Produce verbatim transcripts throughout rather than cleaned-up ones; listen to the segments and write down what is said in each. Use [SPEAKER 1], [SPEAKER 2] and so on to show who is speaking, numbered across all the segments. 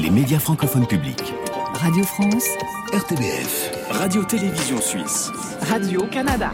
[SPEAKER 1] les médias francophones publics.
[SPEAKER 2] Radio France,
[SPEAKER 1] R T B F, Radio-Télévision Suisse,
[SPEAKER 3] Radio-Canada.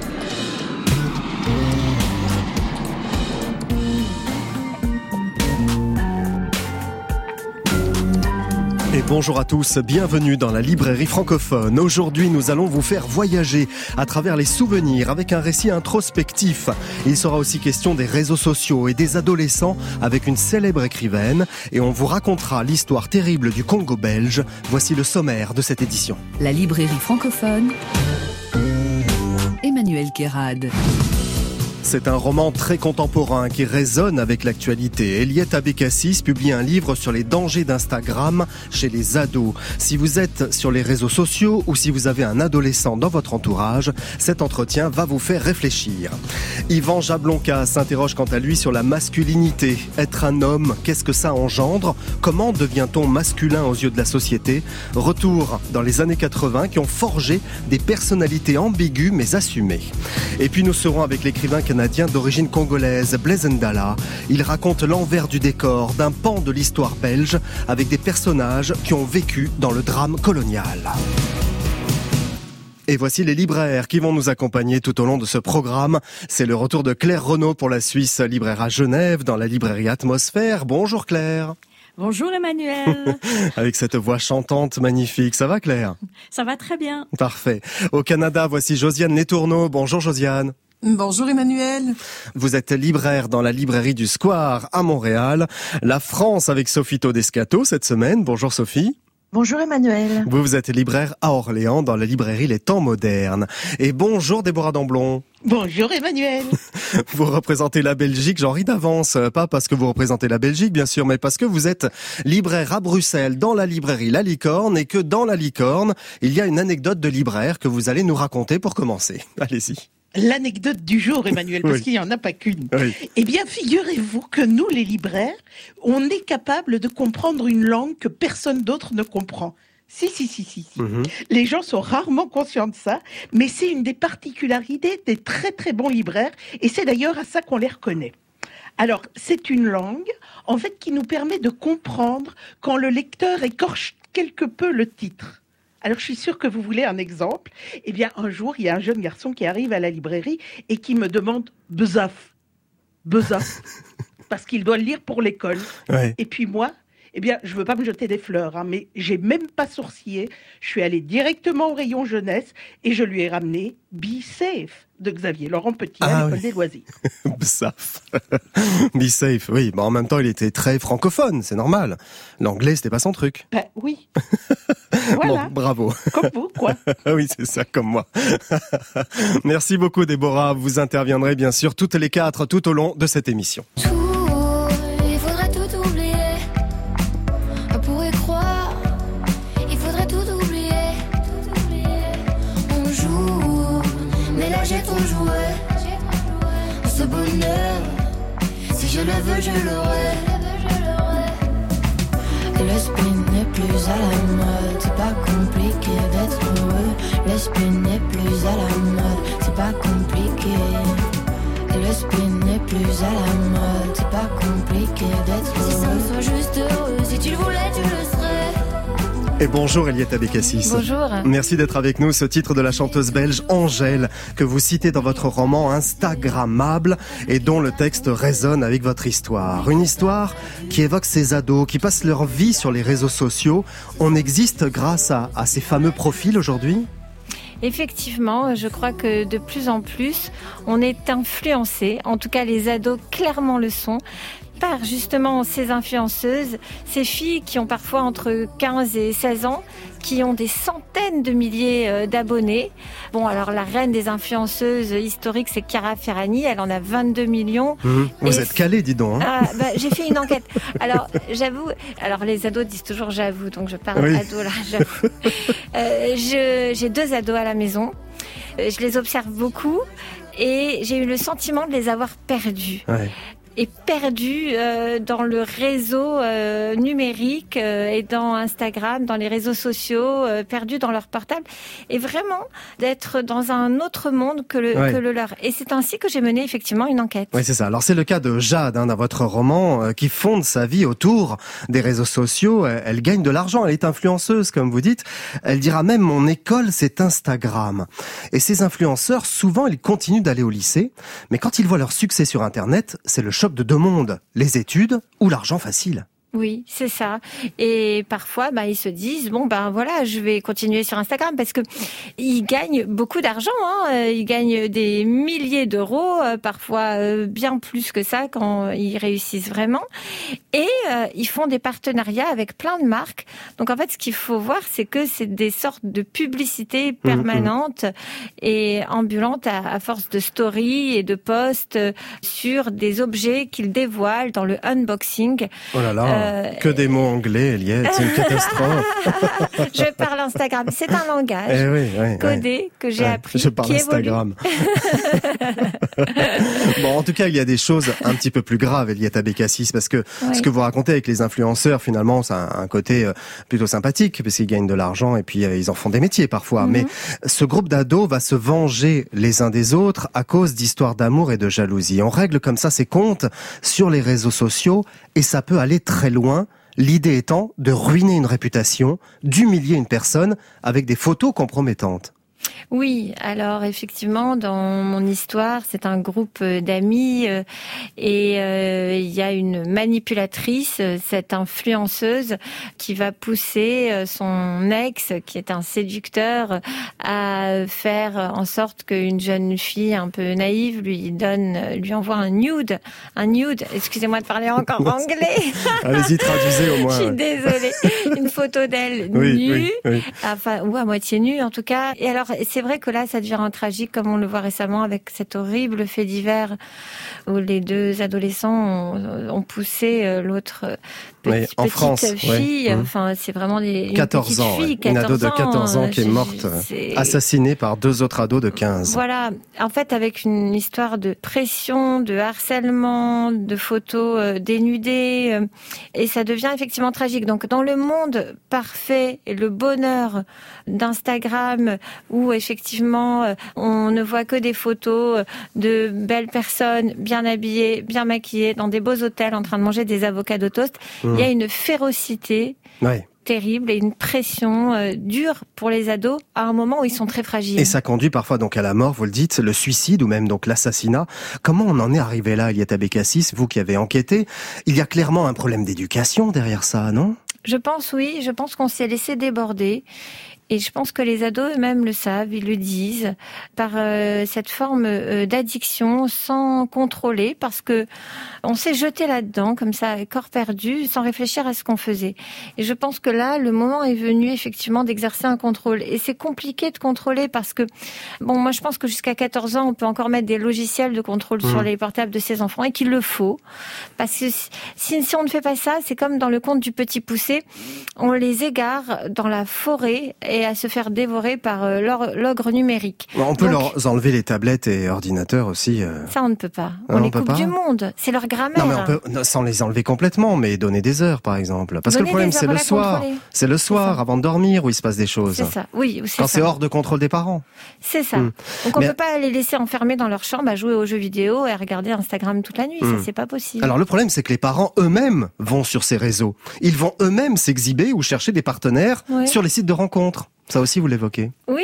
[SPEAKER 4] Et bonjour à tous, bienvenue dans la librairie francophone. Aujourd'hui, nous allons vous faire voyager à travers les souvenirs avec un récit introspectif. Il sera aussi question des réseaux sociaux et des adolescents avec une célèbre écrivaine. Et on vous racontera l'histoire terrible du Congo belge. Voici le sommaire de cette édition.
[SPEAKER 2] La librairie francophone, Emmanuel Kérad.
[SPEAKER 4] C'est un roman très contemporain qui résonne avec l'actualité. Eliette Abécassis publie un livre sur les dangers d'Instagram chez les ados. Si vous êtes sur les réseaux sociaux ou si vous avez un adolescent dans votre entourage, cet entretien va vous faire réfléchir. Yvan Jablonka s'interroge quant à lui sur la masculinité. Être un homme, qu'est-ce que ça engendre ? Comment devient-on masculin aux yeux de la société ? Retour dans les années quatre-vingts qui ont forgé des personnalités ambiguës mais assumées. Et puis nous serons avec l'écrivain canadien d'origine congolaise, Blaise Ndala. Il raconte l'envers du décor d'un pan de l'histoire belge avec des personnages qui ont vécu dans le drame colonial. Et voici les libraires qui vont nous accompagner tout au long de ce programme. C'est le retour de Claire Renaud pour la Suisse, libraire à Genève, dans la librairie Atmosphère. Bonjour Claire.
[SPEAKER 5] Bonjour Emmanuel.
[SPEAKER 4] Avec cette voix chantante magnifique. Ça va Claire ?
[SPEAKER 5] Ça va très bien.
[SPEAKER 4] Parfait. Au Canada, voici Josiane Letourneau. Bonjour Josiane.
[SPEAKER 6] Bonjour Emmanuel.
[SPEAKER 4] Vous êtes libraire dans la librairie du Square à Montréal. La France avec Sophie Todescato cette semaine. Bonjour Sophie.
[SPEAKER 7] Bonjour Emmanuel.
[SPEAKER 4] Vous, vous êtes libraire à Orléans dans la librairie Les Temps Modernes. Et bonjour Déborah Damblon.
[SPEAKER 8] Bonjour Emmanuel.
[SPEAKER 4] Vous représentez la Belgique, j'en ris d'avance, pas parce que vous représentez la Belgique bien sûr, mais parce que vous êtes libraire à Bruxelles dans la librairie La Licorne et que dans La Licorne, il y a une anecdote de libraire que vous allez nous raconter pour commencer. Allez-y.
[SPEAKER 8] L'anecdote du jour, Emmanuel, parce oui. qu'il n'y en a pas qu'une. Oui. Eh bien, figurez-vous que nous, les libraires, on est capable de comprendre une langue que personne d'autre ne comprend. Si, si, si, si. si. Mm-hmm. Les gens sont rarement conscients de ça, mais c'est une des particularités des très, très bons libraires, et c'est d'ailleurs à ça qu'on les reconnaît. Alors, c'est une langue, en fait, qui nous permet de comprendre quand le lecteur écorche quelque peu le titre. Alors, je suis sûre que vous voulez un exemple. Eh bien, un jour, il y a un jeune garçon qui arrive à la librairie et qui me demande « Bezaf ». Bezaf. Parce qu'il doit le lire pour l'école. Ouais. Et puis moi, eh bien, je veux pas me jeter des fleurs, hein, mais j'ai même pas sourcillé. Je suis allée directement au rayon jeunesse et je lui ai ramené « Be Safe » de Xavier Laurent Petit à ah, l'école oui. des loisirs.
[SPEAKER 4] Bezaf. Be Safe, oui. Mais en même temps, il était très francophone, c'est normal. L'anglais, c'était pas son truc.
[SPEAKER 8] Ben oui. Voilà.
[SPEAKER 4] Bon, bravo.
[SPEAKER 8] Comme vous, quoi.
[SPEAKER 4] Oui, c'est ça, comme moi. Merci beaucoup, Déborah. Vous interviendrez, bien sûr, toutes les quatre, tout au long de cette émission.
[SPEAKER 9] Tout, il faudrait tout oublier. Pour y croire, il faudrait tout oublier. Tout oublier. On joue, mais là j'ai ton jouet. Ce bonheur, si je le veux, je l'aurai. L'esprit n'est plus à la mode, c'est pas compliqué d'être heureux. L'esprit n'est plus à la mode, c'est pas compliqué. L'esprit n'est plus à la mode, c'est pas compliqué d'être heureux. Si ça me soit juste heureux, si tu le voulais, tu le serais.
[SPEAKER 4] Et bonjour Eliette Abécassis.
[SPEAKER 5] Bonjour.
[SPEAKER 4] Merci d'être avec nous. Ce titre de la chanteuse belge Angèle, que vous citez dans votre roman Instagrammable et dont le texte résonne avec votre histoire. Une histoire qui évoque ces ados qui passent leur vie sur les réseaux sociaux. On existe grâce à, à ces fameux profils aujourd'hui ?
[SPEAKER 5] Effectivement, je crois que de plus en plus, on est influencé, en tout cas les ados clairement le sont, par justement ces influenceuses, ces filles qui ont parfois entre quinze et seize ans, qui ont des centaines de milliers d'abonnés. Bon, alors la reine des influenceuses historiques, c'est Chiara Ferragni, elle en a vingt-deux millions.
[SPEAKER 4] Mmh, vous êtes calée, dis donc. Hein.
[SPEAKER 5] Ah, bah, j'ai fait une enquête. Alors, j'avoue, alors les ados disent toujours j'avoue, donc je parle oui. ados là, j'avoue. Euh, je, j'ai deux ados à la maison, je les observe beaucoup et j'ai eu le sentiment de les avoir perdus. Ouais. est perdu euh, dans le réseau euh, numérique euh, et dans Instagram, dans les réseaux sociaux, euh, perdu dans leur portable, et vraiment d'être dans un autre monde que le,
[SPEAKER 4] ouais.
[SPEAKER 5] que le leur. Et c'est ainsi que j'ai mené effectivement une enquête.
[SPEAKER 4] Oui, c'est ça. Alors c'est le cas de Jade, hein, dans votre roman, euh, qui fonde sa vie autour des réseaux sociaux. Elle, elle gagne de l'argent, elle est influenceuse, comme vous dites. Elle dira même, mon école, c'est Instagram. Et ces influenceurs, souvent, ils continuent d'aller au lycée, mais quand ils voient leur succès sur Internet, c'est le choc de deux mondes, les études ou l'argent facile.
[SPEAKER 5] Oui, c'est ça. Et parfois, bah, ils se disent, bon, ben voilà, je vais continuer sur Instagram parce que ils gagnent beaucoup d'argent, hein. Ils gagnent des milliers d'euros, parfois bien plus que ça quand ils réussissent vraiment. Et euh, ils font des partenariats avec plein de marques. Donc en fait, ce qu'il faut voir, c'est que c'est des sortes de publicités permanentes mmh, mmh. et ambulantes à, à force de stories et de posts sur des objets qu'ils dévoilent dans le unboxing.
[SPEAKER 4] Oh là là. Euh, Que des mots anglais, Eliette, c'est une catastrophe.
[SPEAKER 5] Je parle Instagram, c'est un langage
[SPEAKER 4] eh oui, oui,
[SPEAKER 5] codé
[SPEAKER 4] oui.
[SPEAKER 5] que j'ai
[SPEAKER 4] ouais,
[SPEAKER 5] appris.
[SPEAKER 4] Je parle
[SPEAKER 5] qui
[SPEAKER 4] Instagram. Bon, en tout cas, il y a des choses un petit peu plus graves, Eliette Abécassis, parce que oui. ce que vous racontez avec les influenceurs, finalement, ça a un côté plutôt sympathique, parce qu'ils gagnent de l'argent et puis ils en font des métiers parfois. Mm-hmm. Mais ce groupe d'ados va se venger les uns des autres à cause d'histoires d'amour et de jalousie. On règle comme ça ses comptes sur les réseaux sociaux et ça peut aller très loin. L'idée étant de ruiner une réputation, d'humilier une personne avec des photos compromettantes.
[SPEAKER 5] Oui, alors effectivement, dans mon histoire, c'est un groupe d'amis euh, et euh, il y a une manipulatrice, cette influenceuse, qui va pousser son ex, qui est un séducteur, à faire en sorte qu'une jeune fille un peu naïve lui donne, lui envoie un nude, un nude. Excusez-moi de parler encore anglais.
[SPEAKER 4] Allez-y, traduisez au moins.
[SPEAKER 5] Je suis désolée. Une photo d'elle
[SPEAKER 4] oui,
[SPEAKER 5] nue,
[SPEAKER 4] oui, oui.
[SPEAKER 5] enfin ou à moitié nue en tout cas. Et alors c'est vrai que là, ça devient un tragique, comme on le voit récemment avec cet horrible fait divers où les deux adolescents ont, ont poussé l'autre petit,
[SPEAKER 4] oui, en
[SPEAKER 5] petite
[SPEAKER 4] France,
[SPEAKER 5] fille.
[SPEAKER 4] Ouais.
[SPEAKER 5] Enfin, c'est vraiment des
[SPEAKER 4] quatorze ans,
[SPEAKER 5] fille,
[SPEAKER 4] ouais.
[SPEAKER 5] quatorze
[SPEAKER 4] une ado de quatorze ans qui est morte,
[SPEAKER 5] c'est...
[SPEAKER 4] assassinée par deux autres ados de quinze.
[SPEAKER 5] Voilà. En fait, avec une histoire de pression, de harcèlement, de photos dénudées, et ça devient effectivement tragique. Donc, dans le monde parfait et le bonheur d'Instagram, où effectivement on ne voit que des photos de belles personnes bien habillées, bien maquillées, dans des beaux hôtels en train de manger des avocado toast, mmh. il y a une férocité ouais. terrible et une pression euh, dure pour les ados à un moment où ils sont très fragiles.
[SPEAKER 4] Et ça conduit parfois donc à la mort, vous le dites, le suicide ou même donc l'assassinat. Comment on en est arrivé là, Eliette Abécassis, vous qui avez enquêté? Il y a clairement un problème d'éducation derrière ça, non?
[SPEAKER 5] Je pense oui, je pense qu'on s'est laissé déborder. Et je pense que les ados eux-mêmes le savent, ils le disent, par euh, cette forme euh, d'addiction sans contrôler, parce que on s'est jeté là-dedans, comme ça, corps perdu, sans réfléchir à ce qu'on faisait. Et je pense que là, le moment est venu, effectivement, d'exercer un contrôle. Et c'est compliqué de contrôler parce que, bon, moi, je pense que jusqu'à quatorze ans, on peut encore mettre des logiciels de contrôle mmh. sur les portables de ses enfants, et qu'il le faut. Parce que si, si on ne fait pas ça, c'est comme dans le conte du Petit Poucet, on les égare dans la forêt, et à se faire dévorer par euh, l'ogre numérique.
[SPEAKER 4] On peut Donc, leur enlever les tablettes et ordinateurs aussi. Euh...
[SPEAKER 5] Ça, on ne peut pas.
[SPEAKER 4] On,
[SPEAKER 5] on
[SPEAKER 4] les
[SPEAKER 5] coupe
[SPEAKER 4] pas.
[SPEAKER 5] du monde. C'est leur grammaire.
[SPEAKER 4] Non, mais on peut, non, sans les enlever complètement, mais donner des heures, par exemple. Parce
[SPEAKER 5] donner
[SPEAKER 4] que le problème, c'est le soir. C'est le soir, avant de dormir, où il se passe des choses.
[SPEAKER 5] C'est ça, oui. C'est
[SPEAKER 4] Quand c'est hors de contrôle des parents.
[SPEAKER 5] C'est ça. Mmh. Donc on ne mais... peut pas les laisser enfermés dans leur chambre à jouer aux jeux vidéo et à regarder Instagram toute la nuit. Mmh. Ça, c'est pas possible.
[SPEAKER 4] Alors le problème, c'est que les parents eux-mêmes vont sur ces réseaux. Ils vont eux-mêmes s'exhiber ou chercher des partenaires ouais. sur les sites de rencontres. Ça aussi, vous l'évoquez.
[SPEAKER 5] Oui,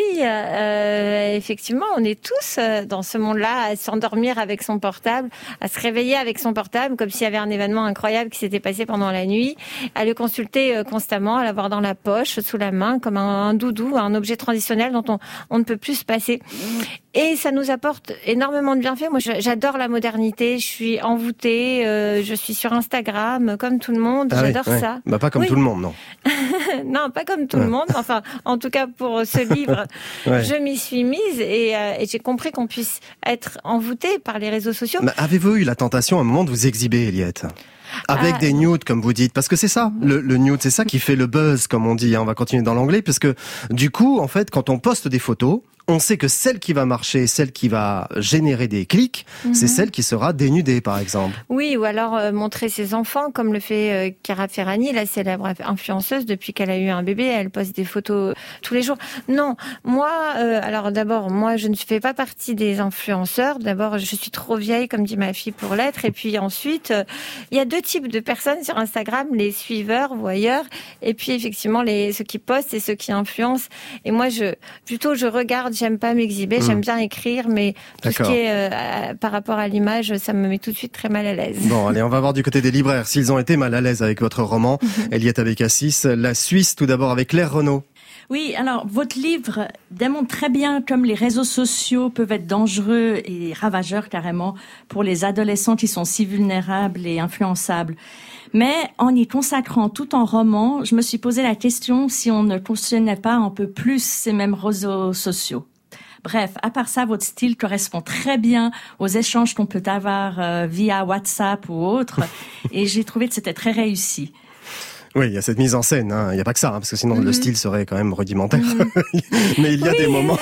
[SPEAKER 5] euh, effectivement, on est tous dans ce monde-là à s'endormir avec son portable, à se réveiller avec son portable, comme s'il y avait un événement incroyable qui s'était passé pendant la nuit, à le consulter constamment, à l'avoir dans la poche, sous la main, comme un, un doudou, un objet transitionnel dont on, on ne peut plus se passer. Et ça nous apporte énormément de bienfaits. Moi, j'adore la modernité, je suis envoûtée, euh, je suis sur Instagram, comme tout le monde, ah j'adore
[SPEAKER 4] oui,
[SPEAKER 5] ça.
[SPEAKER 4] Oui. Bah, pas comme oui. tout le monde, non.
[SPEAKER 5] Non, pas comme tout ouais. le monde, enfin, en tout cas pour ce livre, ouais. je m'y suis mise et, euh, et j'ai compris qu'on puisse être envoûté par les réseaux sociaux.
[SPEAKER 4] Mais avez-vous eu la tentation à un moment de vous exhiber, Eliette ? Avec ah, des nudes, comme vous dites, parce que c'est ça, le, le nude, c'est ça qui fait le buzz, comme on dit, hein. On va continuer dans l'anglais, parce que du coup, en fait, quand on poste des photos, on sait que celle qui va marcher, celle qui va générer des clics, mm-hmm. c'est celle qui sera dénudée, par exemple.
[SPEAKER 5] Oui, ou alors euh, montrer ses enfants, comme le fait euh, Chiara Ferragni, la célèbre influenceuse. Depuis qu'elle a eu un bébé, elle poste des photos tous les jours. Non, moi, euh, alors d'abord, moi, je ne fais pas partie des influenceurs. D'abord, je suis trop vieille, comme dit ma fille, pour l'être. Et puis ensuite, euh, il y a deux types de personnes sur Instagram, les suiveurs, voyeurs, et puis effectivement les ceux qui postent et ceux qui influencent. Et moi, je plutôt je regarde, j'aime pas m'exhiber, mmh. j'aime bien écrire, mais tout D'accord. ce qui est euh, par rapport à l'image, ça me met tout de suite très mal à l'aise.
[SPEAKER 4] Bon, allez, on va voir du côté des libraires s'ils ont été mal à l'aise avec votre roman, mmh. Eliette Abécassis, La Suisse, tout d'abord avec Claire Renaud.
[SPEAKER 3] Oui, alors votre livre démontre très bien comme les réseaux sociaux peuvent être dangereux et ravageurs carrément pour les adolescents qui sont si vulnérables et influençables. Mais en y consacrant tout en roman, je me suis posé la question si on ne cautionnait pas un peu plus ces mêmes réseaux sociaux. Bref, à part ça, votre style correspond très bien aux échanges qu'on peut avoir euh, via WhatsApp ou autre, et j'ai trouvé que c'était très réussi.
[SPEAKER 4] Oui, il y a cette mise en scène, hein. Il n'y a pas que ça, hein, parce que sinon mmh. le style serait quand même rudimentaire. Mmh. Mais il y a oui. des moments...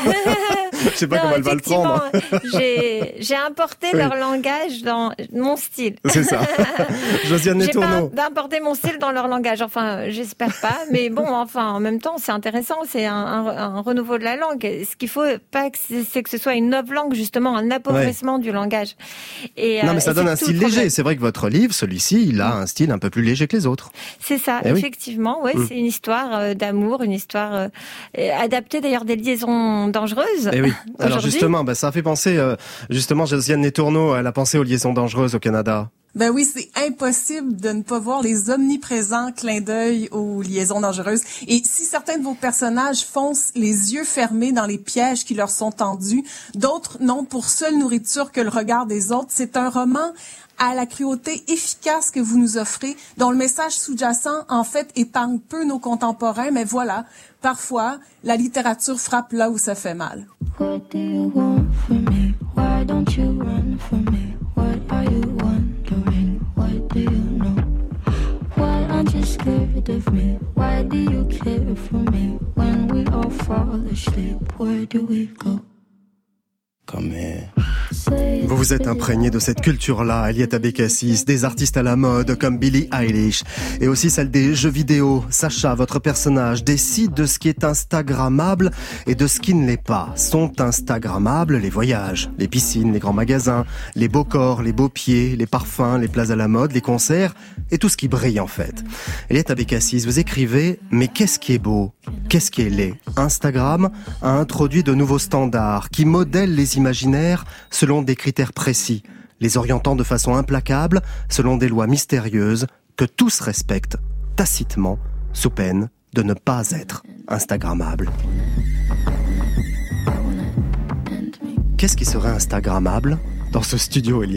[SPEAKER 4] Je sais pas non, comment elle va le prendre.
[SPEAKER 5] J'ai, j'ai importé oui. leur langage dans mon style.
[SPEAKER 4] C'est ça. Josiane Letourneau.
[SPEAKER 5] J'ai pas d'importer mon style dans leur langage. Enfin, j'espère pas. Mais bon, enfin, en même temps, c'est intéressant. C'est un, un, un renouveau de la langue. Ce qu'il faut pas, c'est que ce soit une nouvelle langue, justement, un appauvrissement ouais. du langage. Et,
[SPEAKER 4] non, mais ça donne un style léger. C'est vrai que votre livre, celui-ci, il a un style un peu plus léger que les autres.
[SPEAKER 5] C'est ça, eh effectivement. Oui, mmh. c'est une histoire d'amour, une histoire euh, adaptée d'ailleurs des liaisons dangereuses.
[SPEAKER 4] Eh oui. Alors justement, bah, ça fait penser, euh, justement, Josiane Letourneau, elle a pensé aux liaisons dangereuses au Canada.
[SPEAKER 6] Ben oui, c'est impossible de ne pas voir les omniprésents clins d'œil aux liaisons dangereuses. Et si certains de vos personnages foncent les yeux fermés dans les pièges qui leur sont tendus, d'autres n'ont pour seule nourriture que le regard des autres. C'est un roman à la cruauté efficace que vous nous offrez, dont le message sous-jacent, en fait, épargne peu nos contemporains, mais voilà, parfois, la littérature frappe là où ça fait mal. What do you want from me? Why don't you run from me? What are you wondering? What do you know? Why aren't you scared of me? Why do you care for me? When we all fall asleep, where do we go? Come here. Vous vous êtes imprégné de cette culture-là, Eliette Abécassis, des artistes à la mode comme Billie Eilish, et aussi celle des jeux vidéo. Sacha, votre personnage, décide de ce qui est instagrammable et de ce qui ne l'est pas. Sont instagrammables les voyages, les piscines, les grands magasins, les beaux corps, les beaux pieds, les parfums, les plats à la mode, les concerts, et tout ce qui brille en fait. Eliette Abécassis, vous écrivez « Mais qu'est-ce qui est beau ? Qu'est-ce qui est laid ?» Instagram a introduit de nouveaux standards qui modèlent les imaginaires selon des critères précis, les orientant de façon implacable selon des lois mystérieuses que tous respectent tacitement sous peine de ne pas être instagrammables. Qu'est-ce qui serait instagrammable dans ce studio, Eliette ?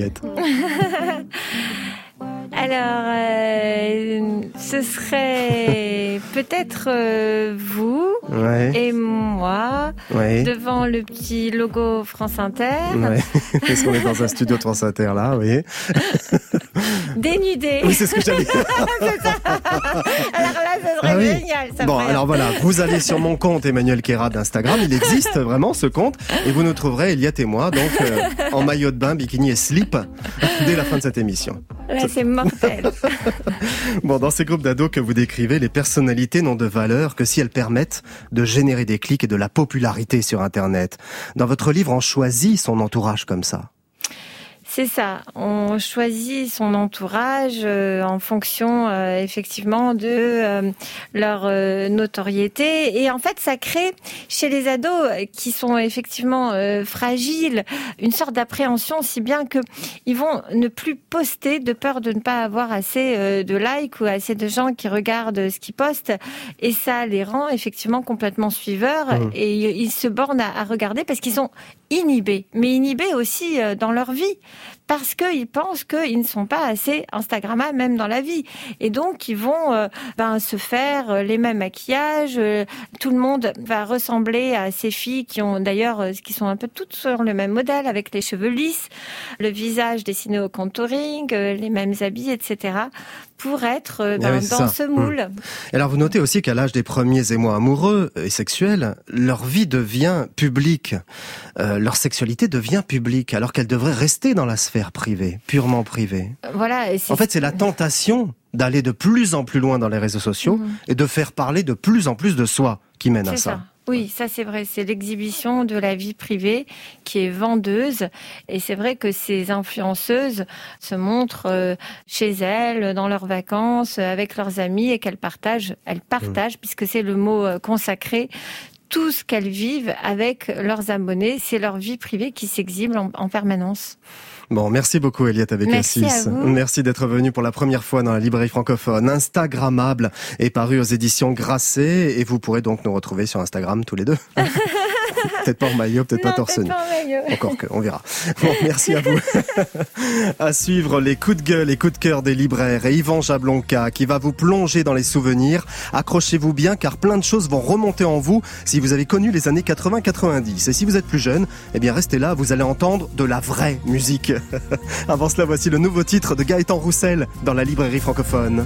[SPEAKER 5] Alors, euh, ce serait peut-être euh, vous ouais. et moi ouais. devant le petit logo France Inter.
[SPEAKER 4] Ouais. Est-ce qu'on est dans un studio de France Inter là, oui.
[SPEAKER 5] Dénudé.
[SPEAKER 4] Oui, c'est ce que j'allais dire.
[SPEAKER 5] C'est ça. Alors là, ça serait ah, oui. génial. Ça
[SPEAKER 4] bon, alors voilà, vous allez sur mon compte Emmanuel Kéra d'Instagram. Il existe vraiment ce compte et vous nous trouverez, Eliette et moi, donc euh, en maillot de bain, bikini et slip dès la fin de cette émission.
[SPEAKER 5] Là, c'est mortel.
[SPEAKER 4] Bon, dans ces groupes d'ados que vous décrivez, les personnalités n'ont de valeur que si elles permettent de générer des clics et de la popularité sur Internet. Dans votre livre, on choisit son entourage comme ça.
[SPEAKER 5] C'est ça, on choisit son entourage euh, en fonction euh, effectivement de euh, leur euh, notoriété et en fait ça crée chez les ados qui sont effectivement euh, fragiles une sorte d'appréhension si bien que ils vont ne plus poster de peur de ne pas avoir assez euh, de likes ou assez de gens qui regardent ce qu'ils postent et ça les rend effectivement complètement suiveurs mmh. et ils se bornent à, à regarder parce qu'ils sont inhibés, mais inhibés aussi euh, dans leur vie. parce qu'ils pensent qu'ils ne sont pas assez Instagrammables même dans la vie. Et donc, ils vont euh, ben, se faire les mêmes maquillages. Euh, tout le monde va ressembler à ces filles qui ont d'ailleurs, euh, qui sont un peu toutes sur le même modèle, avec les cheveux lisses, le visage dessiné au contouring, euh, les mêmes habits, et cetera, pour être euh, ben, oui, dans ça. ce moule. Mmh.
[SPEAKER 4] Alors, vous notez aussi qu'à l'âge des premiers émois amoureux et sexuels, leur vie devient publique. Euh, leur sexualité devient publique, alors qu'elle devrait rester dans la sphère privée, purement privée.
[SPEAKER 5] Voilà. Et c'est...
[SPEAKER 4] En fait, c'est la tentation d'aller de plus en plus loin dans les réseaux sociaux mmh. et de faire parler de plus en plus de soi qui mène
[SPEAKER 5] c'est
[SPEAKER 4] à ça.
[SPEAKER 5] ça. Oui, ça c'est vrai, c'est l'exhibition de la vie privée qui est vendeuse, et c'est vrai que ces influenceuses se montrent chez elles, dans leurs vacances, avec leurs amis, et qu'elles partagent, elles partagent, mmh. puisque c'est le mot consacré, tout ce qu'elles vivent avec leurs abonnés, c'est leur vie privée qui s'exhibe en, en permanence.
[SPEAKER 4] Bon, merci beaucoup Eliette Abécassis.
[SPEAKER 5] Merci à vous.
[SPEAKER 4] Merci d'être venue pour la première fois dans la librairie francophone. Instagrammable est paru aux éditions Grasset, et vous pourrez donc nous retrouver sur Instagram tous les deux. Peut-être pas en maillot, peut-être
[SPEAKER 5] non,
[SPEAKER 4] pas torse nu.
[SPEAKER 5] Peut
[SPEAKER 4] Encore que, on verra. Bon, merci à vous. À suivre les coups de gueule et coups de cœur des libraires et Yvan Jablonka qui va vous plonger dans les souvenirs. Accrochez-vous bien car plein de choses vont remonter en vous si vous avez connu les années quatre-vingts quatre-vingt-dix. Et si vous êtes plus jeune, eh bien restez là, vous allez entendre de la vraie musique. Avant cela, voici le nouveau titre de Gaëtan Roussel dans la librairie francophone.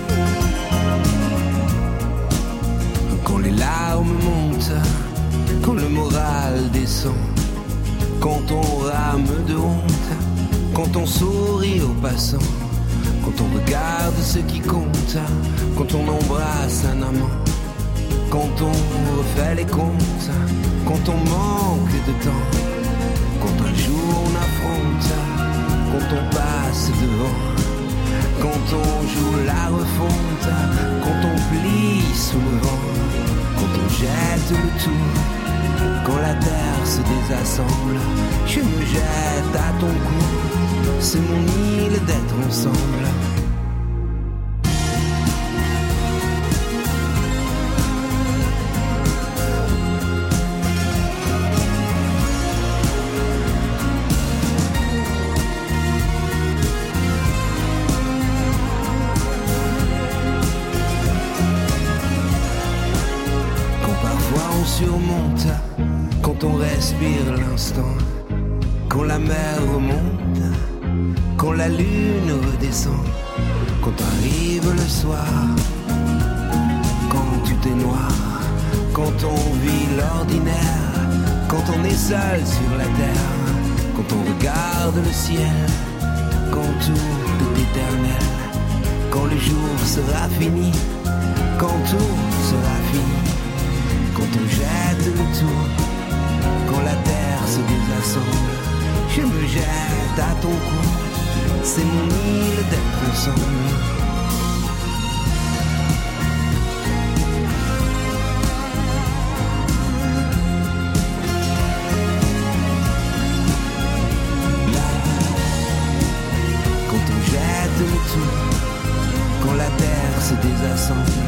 [SPEAKER 7] Quand les larmes montent, quand le moral descend, quand on rame de honte, quand on sourit aux passants, quand on regarde ce qui compte, quand on embrasse un amant, quand on refait les comptes, quand on manque de temps, quand un jour on affronte, quand on passe devant, quand on joue la refonte, quand on plie sous le vent, quand on jette le tout, quand la terre se désassemble, je me jette à ton cou, c'est mon île d'être ensemble. Surmonte, quand on respire l'instant, quand la mer remonte, quand la lune redescend, quand arrive le soir, quand tout est noir, quand on vit l'ordinaire, quand on est seul sur la terre, quand on regarde le ciel, quand tout est éternel, quand le jour sera fini, quand tout sera fini. Quand on jette le tout, quand la terre se désassemble, je me jette à ton cou, c'est mon île d'être ensemble. Là, quand on jette le tout, quand la terre se désassemble,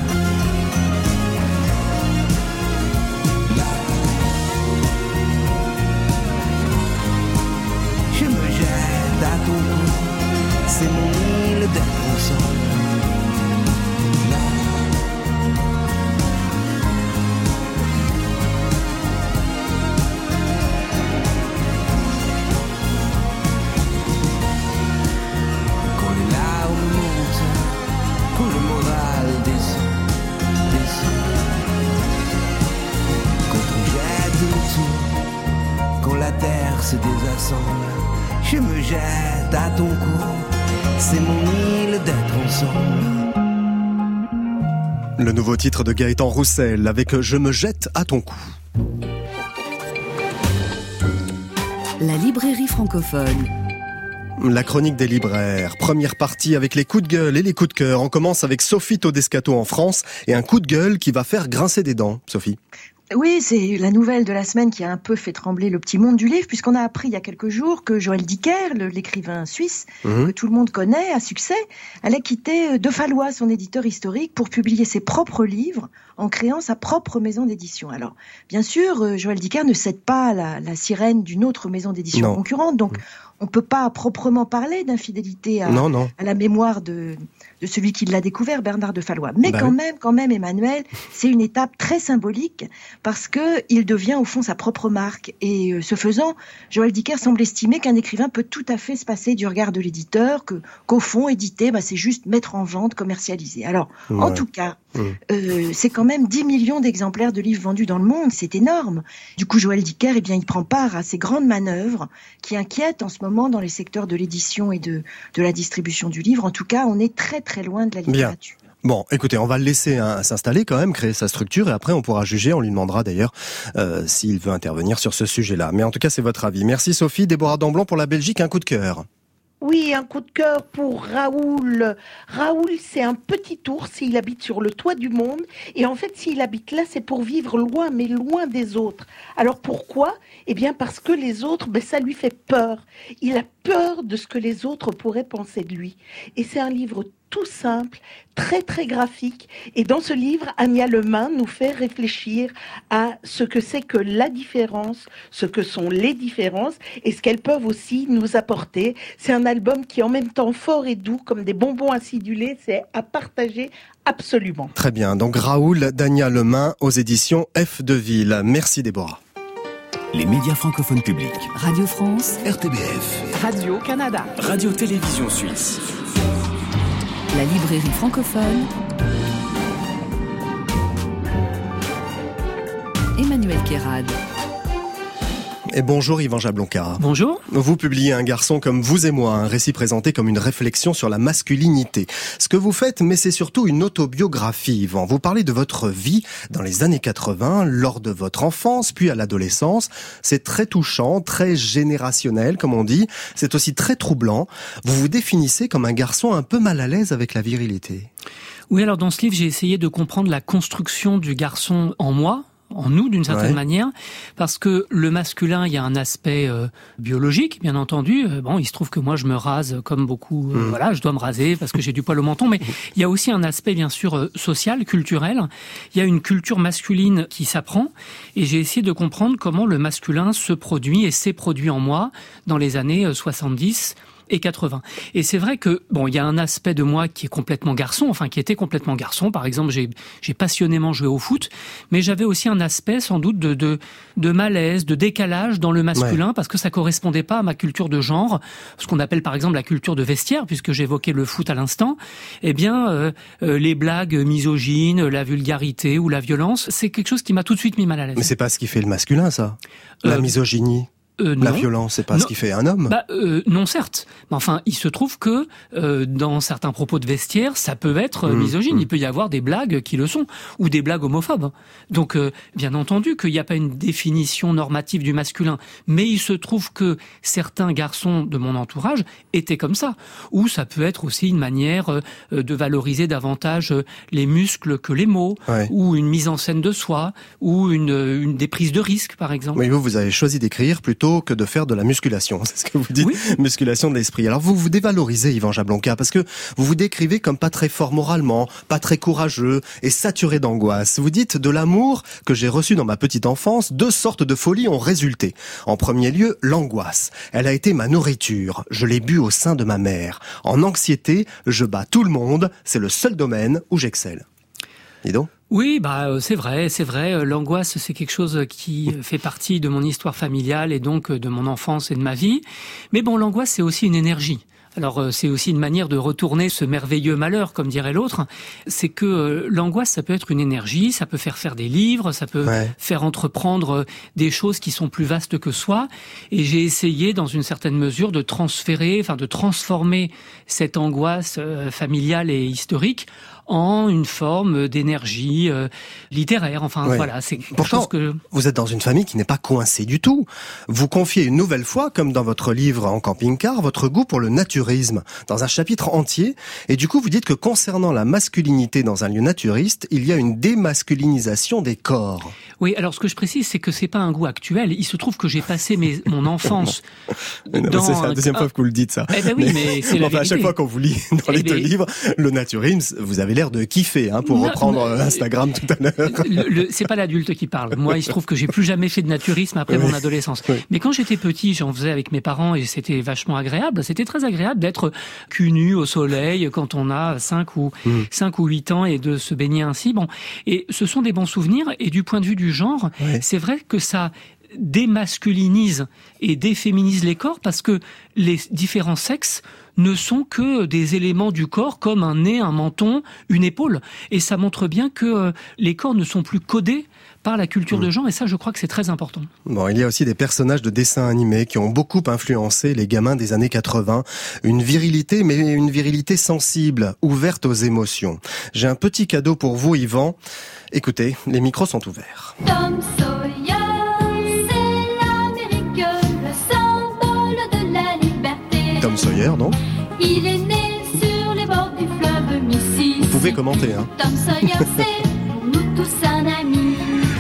[SPEAKER 7] à ton cou, c'est mon île d'être ensemble. Là. Quand les larmes montent, quand le moral descend, descend, quand on jette le tout, quand la terre se désassemble, je me jette à ton cou, c'est mon île d'être ensemble.
[SPEAKER 4] Le nouveau titre de Gaëtan Roussel avec Je me jette à ton cou.
[SPEAKER 2] La librairie francophone.
[SPEAKER 4] La chronique des libraires. Première partie avec les coups de gueule et les coups de cœur. On commence avec Sophie Todescato en France et un coup de gueule qui va faire grincer des dents. Sophie.
[SPEAKER 10] Oui, c'est la nouvelle de la semaine qui a un peu fait trembler le petit monde du livre, puisqu'on a appris il y a quelques jours que Joël Dicker, l'écrivain suisse, mmh. que tout le monde connaît, à succès, allait quitter De Fallois, son éditeur historique, pour publier ses propres livres en créant sa propre maison d'édition. Alors, bien sûr, Joël Dicker ne cède pas la, la sirène d'une autre maison d'édition non. concurrente, donc mmh. on peut pas proprement parler d'infidélité à,
[SPEAKER 4] non, non.
[SPEAKER 10] à la mémoire de, de celui qui l'a découvert, Bernard de Fallois. Mais
[SPEAKER 4] bah
[SPEAKER 10] quand
[SPEAKER 4] oui.
[SPEAKER 10] même, quand même, Emmanuel, c'est une étape très symbolique parce que il devient au fond sa propre marque. Et euh, ce faisant, Joël Dicker semble estimer qu'un écrivain peut tout à fait se passer du regard de l'éditeur, que qu'au fond, éditer, bah, c'est juste mettre en vente, commercialiser. Alors, ouais. en tout cas, mmh. euh, c'est quand même dix millions d'exemplaires de livres vendus dans le monde, c'est énorme. Du coup, Joël Dicker, eh bien, il prend part à ces grandes manœuvres qui inquiètent en ce moment dans les secteurs de l'édition et de, de la distribution du livre. En tout cas, on est très très loin de la littérature.
[SPEAKER 4] Bien. Bon, écoutez, on va le laisser hein, s'installer quand même, créer sa structure, et après on pourra juger, on lui demandera d'ailleurs euh, s'il veut intervenir sur ce sujet-là. Mais en tout cas, c'est votre avis. Merci Sophie. Déborah Damblon pour la Belgique, un coup de cœur.
[SPEAKER 8] Oui, un coup de cœur pour Raoul. Raoul, c'est un petit ours, il habite sur le toit du monde. Et en fait, s'il habite là, c'est pour vivre loin, mais loin des autres. Alors pourquoi ? Eh bien parce que les autres, ben, ça lui fait peur. Il a peur de ce que les autres pourraient penser de lui. Et c'est un livre tout simple, très très graphique. Et dans ce livre, Anya Lemain nous fait réfléchir à ce que c'est que la différence, ce que sont les différences et ce qu'elles peuvent aussi nous apporter. C'est un album qui est en même temps fort et doux, comme des bonbons acidulés. C'est à partager absolument.
[SPEAKER 4] Très bien. Donc Raoul d'Anya Lemain aux éditions F de Ville. Merci Déborah.
[SPEAKER 1] Les médias francophones publics.
[SPEAKER 2] Radio France,
[SPEAKER 1] R T B F,
[SPEAKER 11] Radio-Canada,
[SPEAKER 1] Radio-Télévision Suisse.
[SPEAKER 2] La librairie francophone. Emmanuel Kérad.
[SPEAKER 4] Et bonjour Yvan Jablonka.
[SPEAKER 12] Bonjour.
[SPEAKER 4] Vous publiez Un garçon comme vous et moi, un récit présenté comme une réflexion sur la masculinité. Ce que vous faites, mais c'est surtout une autobiographie, Yvan. Vous parlez de votre vie dans les années quatre-vingts, lors de votre enfance, puis à l'adolescence. C'est très touchant, très générationnel, comme on dit. C'est aussi très troublant. Vous vous définissez comme un garçon un peu mal à l'aise avec la virilité.
[SPEAKER 12] Oui, alors dans ce livre, j'ai essayé de comprendre la construction du garçon en moi, en nous d'une certaine ouais. manière, parce que le masculin, il y a un aspect euh, biologique, bien entendu. Euh, bon, il se trouve que moi, je me rase comme beaucoup. Euh, mmh. Voilà, je dois me raser parce que j'ai du poil au menton. Mais mmh. il y a aussi un aspect, bien sûr, euh, social, culturel. Il y a une culture masculine qui s'apprend. Et j'ai essayé de comprendre comment le masculin se produit et s'est produit en moi dans les années euh, soixante-dix et quatre-vingts. Et c'est vrai que, bon, il y a un aspect de moi qui est complètement garçon, enfin, qui était complètement garçon. Par exemple, j'ai, j'ai passionnément joué au foot, mais j'avais aussi un aspect, sans doute, de, de, de malaise, de décalage dans le masculin, ouais. parce que ça correspondait pas à ma culture de genre, ce qu'on appelle, par exemple, la culture de vestiaire, puisque j'évoquais le foot à l'instant. Eh bien, euh, euh, les blagues misogynes, la vulgarité ou la violence, c'est quelque chose qui m'a tout de suite mis mal à l'aise.
[SPEAKER 4] Mais c'est pas ce qui fait le masculin, ça. La euh, misogynie. Euh, la violence, c'est pas non. ce qui fait un homme.
[SPEAKER 12] Bah, euh, non, certes. Mais enfin, il se trouve que euh, dans certains propos de vestiaire, ça peut être euh, mmh, misogyne. Mmh. Il peut y avoir des blagues qui le sont, ou des blagues homophobes. Donc, euh, bien entendu, qu'il n'y a pas une définition normative du masculin. Mais il se trouve que certains garçons de mon entourage étaient comme ça. Ou ça peut être aussi une manière euh, de valoriser davantage euh, les muscles que les mots, ouais. ou une mise en scène de soi, ou une, une des prises de risque, par exemple.
[SPEAKER 4] Mais vous, vous avez choisi d'écrire plutôt que de faire de la musculation, c'est ce que vous dites, oui. musculation de l'esprit. Alors vous vous dévalorisez, Yvan Jablonka, parce que vous vous décrivez comme pas très fort moralement, pas très courageux et saturé d'angoisse. Vous dites de l'amour que j'ai reçu dans ma petite enfance, deux sortes de folies ont résulté. En premier lieu, l'angoisse. Elle a été ma nourriture. Je l'ai bu au sein de ma mère. En anxiété, je bats tout le monde. C'est le seul domaine où j'excelle. Dis donc.
[SPEAKER 12] Oui, bah c'est vrai, c'est vrai. L'angoisse, c'est quelque chose qui fait partie de mon histoire familiale et donc de mon enfance et de ma vie. Mais bon, l'angoisse, c'est aussi une énergie. Alors c'est aussi une manière de retourner ce merveilleux malheur, comme dirait l'autre. C'est que euh, l'angoisse, ça peut être une énergie, ça peut faire faire des livres, ça peut ouais. faire entreprendre des choses qui sont plus vastes que soi. Et j'ai essayé, dans une certaine mesure, de transférer, enfin de transformer cette angoisse euh, familiale et historique en une forme d'énergie euh, littéraire. Enfin, oui. voilà, c'est quelque
[SPEAKER 4] Pourtant,
[SPEAKER 12] chose que...
[SPEAKER 4] vous êtes dans une famille qui n'est pas coincée du tout. Vous confiez une nouvelle fois, comme dans votre livre En camping-car, votre goût pour le naturisme, dans un chapitre entier. Et du coup, vous dites que concernant la masculinité dans un lieu naturiste, il y a une démasculinisation des corps.
[SPEAKER 12] Oui, alors ce que je précise, c'est que c'est pas un goût actuel. Il se trouve que j'ai passé mes, mon enfance
[SPEAKER 4] non,
[SPEAKER 12] dans...
[SPEAKER 4] C'est la deuxième fois que vous le dites, ça.
[SPEAKER 12] Eh ben oui, mais, mais c'est la
[SPEAKER 4] enfin,
[SPEAKER 12] vérité.
[SPEAKER 4] À chaque fois qu'on vous lit dans les deux livres, le naturisme, vous avez l'air de kiffer, hein, pour non, reprendre non, Instagram tout à l'heure.
[SPEAKER 12] Le, le, c'est pas l'adulte qui parle. Moi, il se trouve que j'ai plus jamais fait de naturisme après oui. mon adolescence. Oui. Mais quand j'étais petit, j'en faisais avec mes parents et c'était vachement agréable. C'était très agréable d'être cul nu au soleil quand on a cinq ou mmh. cinq ou huit ans et de se baigner ainsi. Bon, et ce sont des bons souvenirs. Et du point de vue du genre, oui. c'est vrai que ça démasculinise et déféminise les corps parce que les différents sexes ne sont que des éléments du corps comme un nez, un menton, une épaule. Et ça montre bien que les corps ne sont plus codés par la culture mmh. de genre, et ça, je crois que c'est très important.
[SPEAKER 4] Bon, il y a aussi des personnages de dessins animés qui ont beaucoup influencé les gamins des années quatre-vingts. Une virilité, mais une virilité sensible, ouverte aux émotions. J'ai un petit cadeau pour vous, Yvan. Écoutez, les micros sont ouverts.
[SPEAKER 9] Tom Sawyer, c'est l'Amérique, le symbole de la liberté.
[SPEAKER 4] Tom Sawyer, non ?
[SPEAKER 9] Il est né sur les bords du fleuve Mississippi.
[SPEAKER 4] Vous pouvez commenter, hein.
[SPEAKER 9] Tom Sawyer, c'est pour nous tous un ami.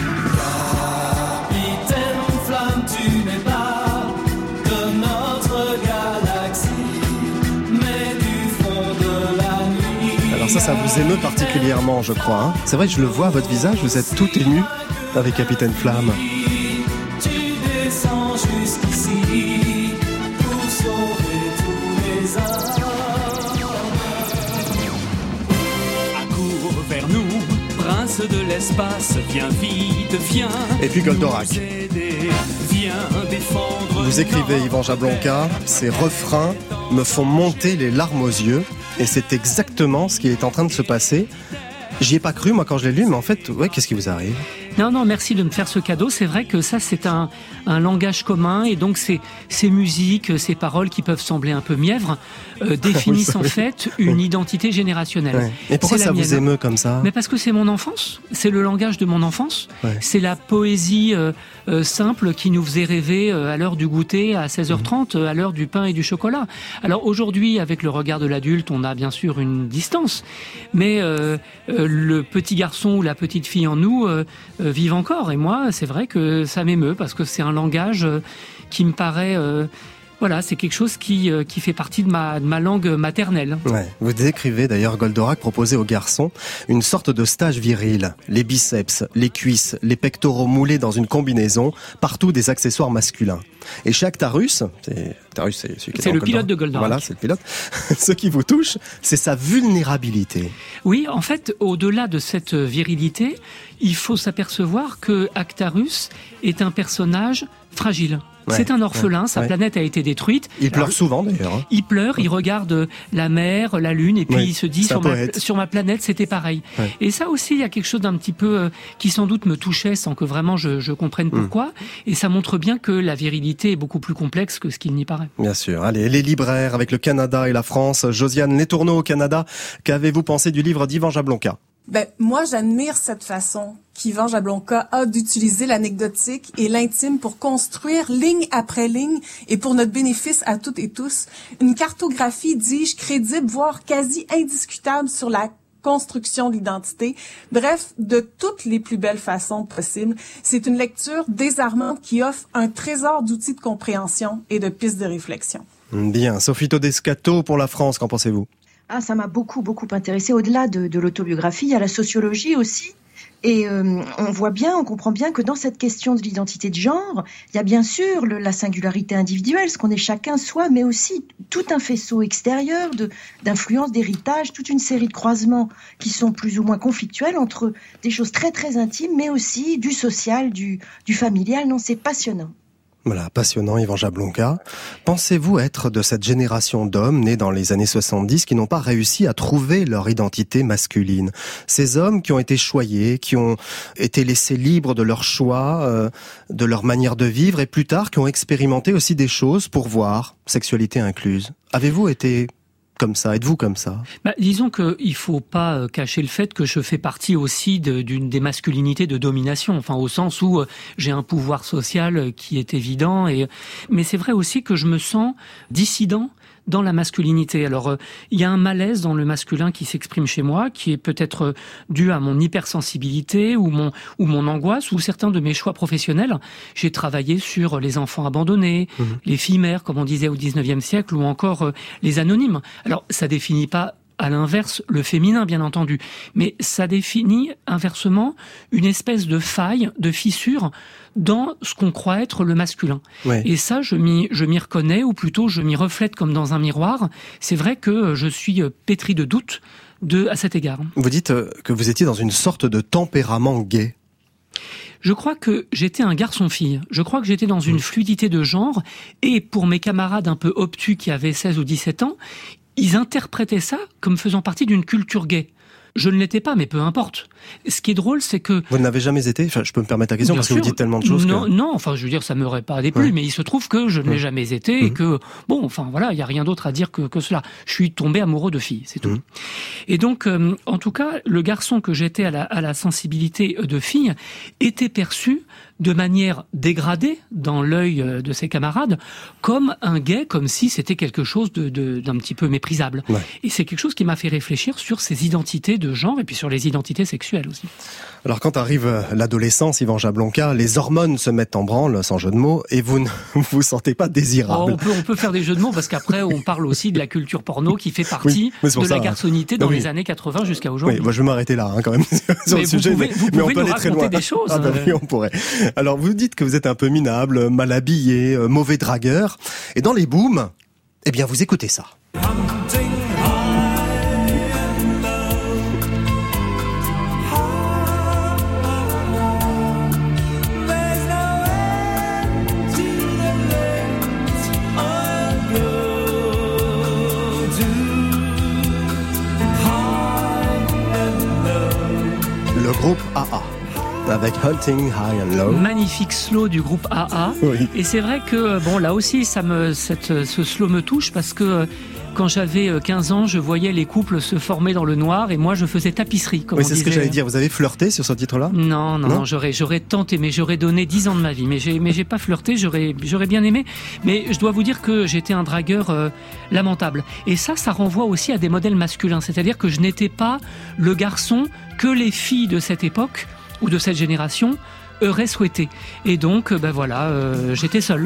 [SPEAKER 4] Ça, ça vous émeut particulièrement, je crois. Hein. C'est vrai que je le vois à votre visage, vous êtes tout ému avec Capitaine Flamme.
[SPEAKER 11] Tu descends jusqu'ici pour sauver tous les hommes. Accours vers nous, prince de l'espace, viens vite, viens.
[SPEAKER 4] Et puis Goldorak.
[SPEAKER 11] Viens défendre.
[SPEAKER 4] Vous écrivez, Yvan Jablonka, ces refrains me font monter les larmes aux yeux. Et c'est exactement ce qui est en train de se passer. J'y ai pas cru, moi, quand je l'ai lu, mais en fait, ouais, qu'est-ce qui vous arrive ?
[SPEAKER 12] Non, non, merci de me faire ce cadeau. C'est vrai que ça, c'est un, un langage commun. Et donc, ces, ces musiques, ces paroles qui peuvent sembler un peu mièvres, euh, définissent en fait une oui. identité générationnelle.
[SPEAKER 4] Ouais. Et pourquoi ça vous émeut comme ça ?
[SPEAKER 12] Mais parce que c'est mon enfance. C'est le langage de mon enfance. Ouais. C'est la poésie euh, euh, simple qui nous faisait rêver euh, à l'heure du goûter, à seize heures trente, mmh. à l'heure du pain et du chocolat. Alors aujourd'hui, avec le regard de l'adulte, on a bien sûr une distance. Mais euh, euh, le petit garçon ou la petite fille en nous... Euh, Euh, vivent encore. Et moi, c'est vrai que ça m'émeut parce que c'est un langage euh, qui me paraît... Euh, voilà, c'est quelque chose qui, euh, qui fait partie de ma, de ma langue maternelle.
[SPEAKER 4] Ouais. Vous décrivez d'ailleurs, Goldorak proposait aux garçons une sorte de stage viril. Les biceps, les cuisses, les pectoraux moulés dans une combinaison, partout des accessoires masculins. Et chez Actarus, c'est, Actarus, c'est, celui qui
[SPEAKER 12] c'est
[SPEAKER 4] est
[SPEAKER 12] le
[SPEAKER 4] Goldorak.
[SPEAKER 12] pilote de Goldorak.
[SPEAKER 4] Voilà, c'est le pilote. Ce qui vous touche, c'est sa vulnérabilité.
[SPEAKER 12] Oui, en fait, au-delà de cette virilité, il faut s'apercevoir que Actarus est un personnage fragile. Ouais, c'est un orphelin, ouais, sa ouais. planète a été détruite.
[SPEAKER 4] Il pleure souvent d'ailleurs. Hein.
[SPEAKER 12] Il pleure, il regarde la mer, la lune, et puis ouais, il se dit sur ma, sur ma planète c'était pareil. Ouais. Et ça aussi, il y a quelque chose d'un petit peu euh, qui sans doute me touchait sans que vraiment je, je comprenne pourquoi. Mm. Et ça montre bien que la virilité est beaucoup plus complexe que ce qu'il n'y paraît.
[SPEAKER 4] Bien sûr. Allez, les libraires avec le Canada et la France. Josiane Letourneau au Canada. Qu'avez-vous pensé du livre d'Yvan Jablonka ?
[SPEAKER 6] Ben, moi, j'admire cette façon qu'Yvan Jablonka a d'utiliser l'anecdotique et l'intime pour construire ligne après ligne et pour notre bénéfice à toutes et tous, une cartographie, dis-je, crédible, voire quasi indiscutable sur la construction de l'identité. Bref, de toutes les plus belles façons possibles. C'est une lecture désarmante qui offre un trésor d'outils de compréhension et de pistes de réflexion.
[SPEAKER 4] Bien. Sophie Todescato pour la France, qu'en pensez-vous ?
[SPEAKER 10] Ah, ça m'a beaucoup, beaucoup intéressée. Au-delà de, de l'autobiographie, il y a la sociologie aussi. Et euh, on voit bien, on comprend bien que dans cette question de l'identité de genre, il y a bien sûr le, la singularité individuelle, ce qu'on est chacun soi, mais aussi tout un faisceau extérieur de, d'influence, d'héritage, toute une série de croisements qui sont plus ou moins conflictuels entre des choses très, très intimes, mais aussi du social, du, du familial. Non, c'est passionnant.
[SPEAKER 4] Voilà, passionnant, Yvan Jablonka. Pensez-vous être de cette génération d'hommes nés dans les années soixante-dix qui n'ont pas réussi à trouver leur identité masculine ? Ces hommes qui ont été choyés, qui ont été laissés libres de leur choix, euh, de leur manière de vivre, et plus tard qui ont expérimenté aussi des choses pour voir, sexualité incluse. Avez-vous été comme ça? Êtes-vous comme ça?
[SPEAKER 12] Bah, disons qu'il faut pas cacher le fait que je fais partie aussi de, d'une des masculinités de domination, enfin au sens où j'ai un pouvoir social qui est évident. Et mais c'est vrai aussi que je me sens dissident dans la masculinité. Alors, il y a un malaise dans le masculin qui s'exprime chez moi, qui est peut-être dû à mon hypersensibilité ou mon ou mon angoisse ou certains de mes choix professionnels. J'ai travaillé sur les enfants abandonnés, mmh. les filles mères, comme on disait au dix-neuvième siècle, ou encore euh, les anonymes. Alors, ça définit pas à l'inverse le féminin, bien entendu. Mais ça définit inversement une espèce de faille, de fissure dans ce qu'on croit être le masculin. Ouais. Et ça, je m'y, je m'y reconnais, ou plutôt je m'y reflète comme dans un miroir. C'est vrai que je suis pétri de doutes de, à cet égard.
[SPEAKER 4] Vous dites que vous étiez dans une sorte de tempérament gay.
[SPEAKER 12] Je crois que j'étais un garçon-fille. Je crois que j'étais dans une fluidité de genre. Et pour mes camarades un peu obtus qui avaient seize ou dix-sept ans, ils interprétaient ça comme faisant partie d'une culture gay. Je ne l'étais pas, mais peu importe. Ce qui est drôle, c'est que...
[SPEAKER 4] Vous ne l'avez jamais été ? Enfin, je peux me permettre la question,
[SPEAKER 12] Bien
[SPEAKER 4] parce
[SPEAKER 12] sûr.
[SPEAKER 4] que vous dites tellement de choses
[SPEAKER 12] non,
[SPEAKER 4] que...
[SPEAKER 12] Non, enfin, je veux dire, ça m'aurait pas déplu, ouais. mais il se trouve que je ne l'ai mmh. jamais été, mmh. et que, bon, enfin, voilà, il n'y a rien d'autre à dire que, que cela. Je suis tombé amoureux de filles, c'est tout. Mmh. Et donc, euh, en tout cas, le garçon que j'étais à la, à la sensibilité de fille était perçu de manière dégradée dans l'œil de ses camarades, comme un gay, comme si c'était quelque chose de, de, d'un petit peu méprisable. Ouais. Et c'est quelque chose qui m'a fait réfléchir sur ces identités de genre et puis sur les identités sexuelles aussi.
[SPEAKER 4] Alors quand arrive l'adolescence, Yvan Jablonka, les hormones se mettent en branle, sans jeu de mots, et vous ne vous sentez pas désirable.
[SPEAKER 12] Oh, on peut, on peut faire des jeux de mots parce qu'après on parle aussi de la culture porno qui fait partie oui, de ça, la garçonnité dans oui. les années quatre-vingts jusqu'à aujourd'hui.
[SPEAKER 4] Oui, moi je vais m'arrêter là hein, quand même sur
[SPEAKER 12] mais
[SPEAKER 4] le sujet,
[SPEAKER 12] pouvez,
[SPEAKER 4] mais,
[SPEAKER 12] vous
[SPEAKER 4] mais
[SPEAKER 12] pouvez
[SPEAKER 4] on peut
[SPEAKER 12] nous
[SPEAKER 4] aller très loin.
[SPEAKER 12] Des choses.
[SPEAKER 4] Ah bah oui, on pourrait. Alors vous dites que vous êtes un peu minable, mal habillé, mauvais dragueur, et dans les booms, eh bien vous écoutez ça. Le groupe A A. Avec Hunting High and Low.
[SPEAKER 12] Magnifique slow du groupe A A. Oui. Et c'est vrai que, bon, là aussi, ça me, cette, ce slow me touche parce que quand j'avais quinze ans, je voyais les couples se former dans le noir et moi, je faisais tapisserie. Comme
[SPEAKER 4] oui,
[SPEAKER 12] on
[SPEAKER 4] c'est
[SPEAKER 12] disait.
[SPEAKER 4] ce que j'allais dire. Vous avez flirté sur ce titre-là ?
[SPEAKER 12] Non, non, non, non, j'aurais, j'aurais tenté, mais j'aurais donné dix ans de ma vie. Mais j'ai, mais j'ai pas flirté, j'aurais, j'aurais bien aimé. Mais je dois vous dire que j'étais un dragueur euh, lamentable. Et ça, ça renvoie aussi à des modèles masculins. C'est-à-dire que je n'étais pas le garçon que les filles de cette époque ou de cette génération auraient souhaité. Et donc, ben voilà, euh, j'étais seul.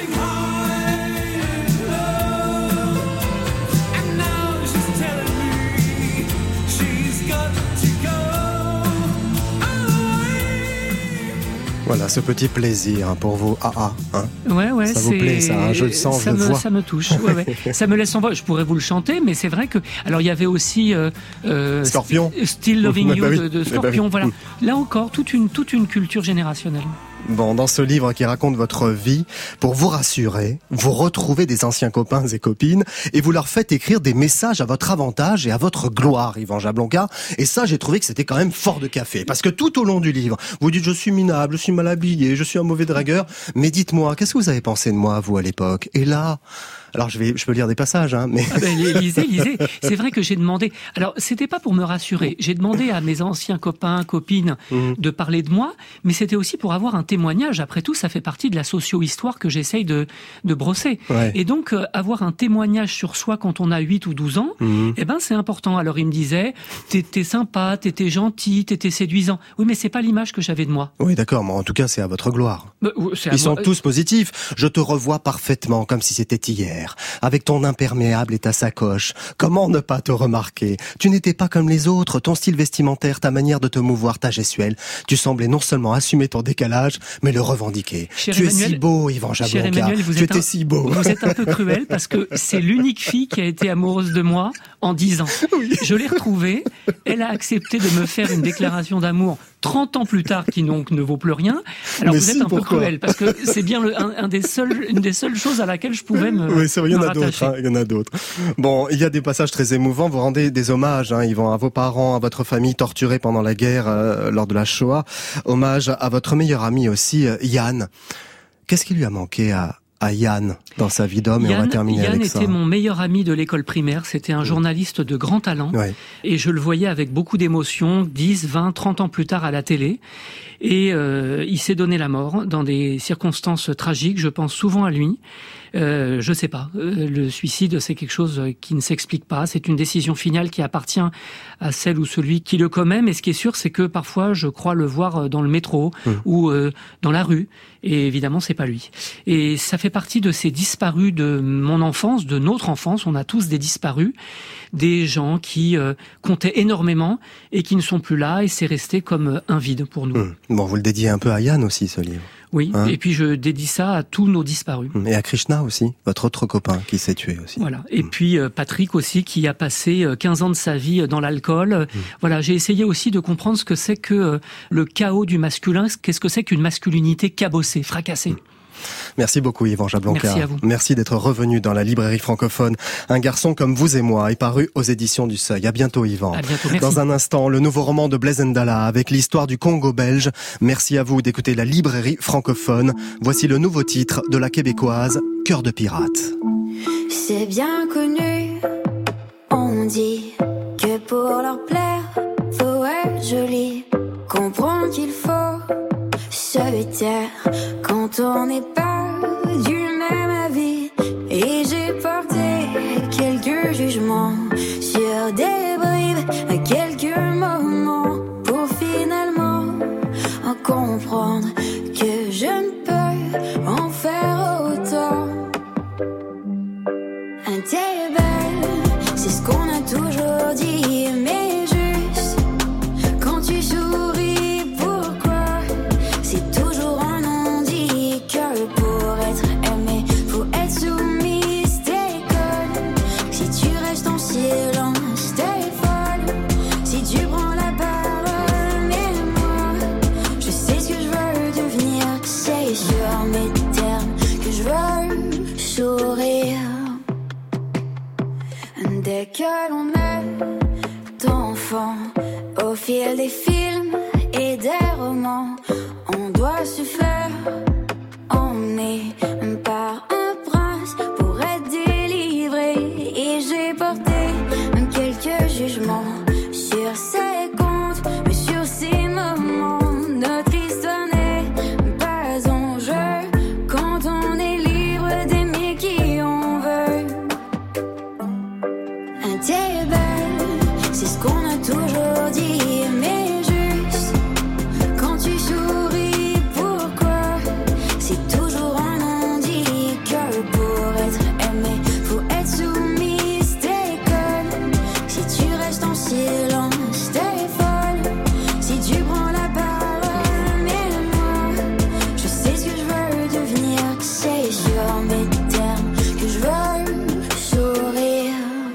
[SPEAKER 4] Voilà, ce petit plaisir pour vous, ah ah, hein.
[SPEAKER 12] Ouais, ouais,
[SPEAKER 4] ça vous plaît, ça, hein, je le sens,
[SPEAKER 12] ça
[SPEAKER 4] je le
[SPEAKER 12] me,
[SPEAKER 4] vois.
[SPEAKER 12] Ça me touche, ouais, ouais. Ça me laisse en voix. Je pourrais vous le chanter, mais c'est vrai que, alors il y avait aussi euh,
[SPEAKER 4] euh, Scorpion,
[SPEAKER 12] Still Loving You
[SPEAKER 4] bah oui.
[SPEAKER 12] de, de Scorpion, bah oui. Voilà. Là encore, toute une toute une culture générationnelle.
[SPEAKER 4] Bon, dans ce livre qui raconte votre vie, pour vous rassurer, vous retrouvez des anciens copains et copines et vous leur faites écrire des messages à votre avantage et à votre gloire, Yvan Jablonka. Et ça, j'ai trouvé que c'était quand même fort de café. Parce que tout au long du livre, vous dites je suis minable, je suis mal habillé, je suis un mauvais dragueur. Mais dites-moi, qu'est-ce que vous avez pensé de moi, vous, à l'époque ? Et là... Alors je vais, je peux lire des passages, hein, mais.
[SPEAKER 12] Ah ben, lisez, lisez. C'est vrai que j'ai demandé. Alors c'était pas pour me rassurer. J'ai demandé à mes anciens copains, copines mmh. de parler de moi, mais c'était aussi pour avoir un témoignage. Après tout, ça fait partie de la socio-histoire que j'essaye de de brosser. Ouais. Et donc euh, avoir un témoignage sur soi quand on a huit ou douze ans, mmh. eh ben c'est important. Alors il me disait, t'étais sympa, t'étais gentil, t'étais séduisant. Oui, mais c'est pas l'image que j'avais de moi.
[SPEAKER 4] Oui, d'accord. Mais en tout cas, c'est à votre gloire.
[SPEAKER 12] Bah, c'est à
[SPEAKER 4] Ils
[SPEAKER 12] moi.
[SPEAKER 4] sont tous positifs. Je te revois parfaitement, comme si c'était hier. Avec ton imperméable et ta sacoche. Comment ne pas te remarquer ? Tu n'étais pas comme les autres, ton style vestimentaire, ta manière de te mouvoir, ta gestuelle. Tu semblais non seulement assumer ton décalage, mais le revendiquer.
[SPEAKER 12] Cher
[SPEAKER 4] tu
[SPEAKER 12] Emmanuel,
[SPEAKER 4] es si beau, Yvan Jablonka. Tu étais
[SPEAKER 12] un,
[SPEAKER 4] si beau.
[SPEAKER 12] Vous êtes un peu cruel parce que c'est l'unique fille qui a été amoureuse de moi en dix ans. Oui. Je l'ai retrouvée. Elle a accepté de me faire une déclaration d'amour trente ans plus tard, qui donc ne vaut plus rien. Alors
[SPEAKER 4] mais
[SPEAKER 12] vous
[SPEAKER 4] si,
[SPEAKER 12] êtes un
[SPEAKER 4] pourquoi
[SPEAKER 12] peu cruel parce que c'est bien le, un, un des seuls, une des seules choses à laquelle je pouvais me.
[SPEAKER 4] Oui, c'est vrai, il y en a d'autres. Hein, il y en a d'autres. Bon, il y a des passages très émouvants. Vous rendez des hommages, hein, Yvan, à vos parents, à votre famille torturée pendant la guerre euh, lors de la Shoah. Hommage à votre meilleur ami aussi, euh, Yann. Qu'est-ce qui lui a manqué à à Yann dans sa vie d'homme, et on va terminer
[SPEAKER 12] Yann
[SPEAKER 4] avec ça.
[SPEAKER 12] Yann était mon meilleur ami de l'école primaire, c'était un mmh. journaliste de grand talent, ouais. et je le voyais avec beaucoup d'émotion, dix, vingt, trente ans plus tard à la télé, et euh, il s'est donné la mort dans des circonstances tragiques, je pense souvent à lui. Euh, je sais pas. Euh, le suicide, c'est quelque chose qui ne s'explique pas. C'est une décision finale qui appartient à celle ou celui qui le commet. Mais ce qui est sûr, c'est que parfois, je crois le voir dans le métro mmh. ou euh, dans la rue. Et évidemment, c'est pas lui. Et ça fait partie de ces disparus de mon enfance, de notre enfance. On a tous des disparus, des gens qui euh, comptaient énormément et qui ne sont plus là. Et c'est resté comme un vide pour nous.
[SPEAKER 4] Mmh. Bon, vous le dédiez un peu à Yann aussi, ce livre.
[SPEAKER 12] Oui,
[SPEAKER 4] hein
[SPEAKER 12] et puis je dédie ça à tous nos disparus.
[SPEAKER 4] Et à Krishna aussi, votre autre copain qui s'est tué aussi.
[SPEAKER 12] Voilà. Et mmh. puis euh, Patrick aussi, qui a passé quinze ans de sa vie dans l'alcool. Mmh. Voilà, j'ai essayé aussi de comprendre ce que c'est que euh, le chaos du masculin, qu'est-ce que c'est qu'une masculinité cabossée, fracassée. Mmh.
[SPEAKER 4] Merci beaucoup Yvan Jablonka.
[SPEAKER 12] Merci à vous.
[SPEAKER 4] Merci d'être revenu dans la librairie francophone. Un garçon comme vous et moi est paru aux éditions du Seuil. À bientôt Yvan.
[SPEAKER 12] À bientôt, merci.
[SPEAKER 4] Dans un instant, le nouveau roman de Blaise Ndala avec l'histoire du Congo belge. Merci à vous d'écouter la librairie francophone. Voici le nouveau titre de la québécoise Cœur de pirate.
[SPEAKER 9] C'est bien connu, on dit que pour leur plaire, faut être joli. Comprends qu'il faut se taire quand on n'est pas du même avis. Et j'ai porté quelques jugements sur des bribes à quelques moments pour finalement en comprendre que je ne peux en faire autant. Un t'es belle, c'est ce qu'on a toujours dit, mais juste quand tu souris, pourquoi c'est toujours un non-dit que pour être aimé, faut être soumise, t'es conne. Si tu restes en silence, t'es folle. Si tu prends la parole, mais moi, je sais ce que je veux devenir. C'est sur mes termes que je veux sourire. Dès que l'on est enfant, au fil des films et des romans, on doit se faire emmener par un prince pour être délivré. Et j'ai porté quelques jugements sur ses comptes, mais sur ces moments, notre histoire n'est pas en jeu quand on est libre d'aimer qui on veut. T'es belle, c'est ce qu'on a toujours dit, mais juste quand tu souris, pourquoi c'est toujours un non-dit que pour être aimé, faut être soumise, t'es conne. Si tu restes en silence, t'es folle. Si tu prends la parole, mais moi, je sais ce que je veux devenir. C'est sur mes termes que je veux sourire.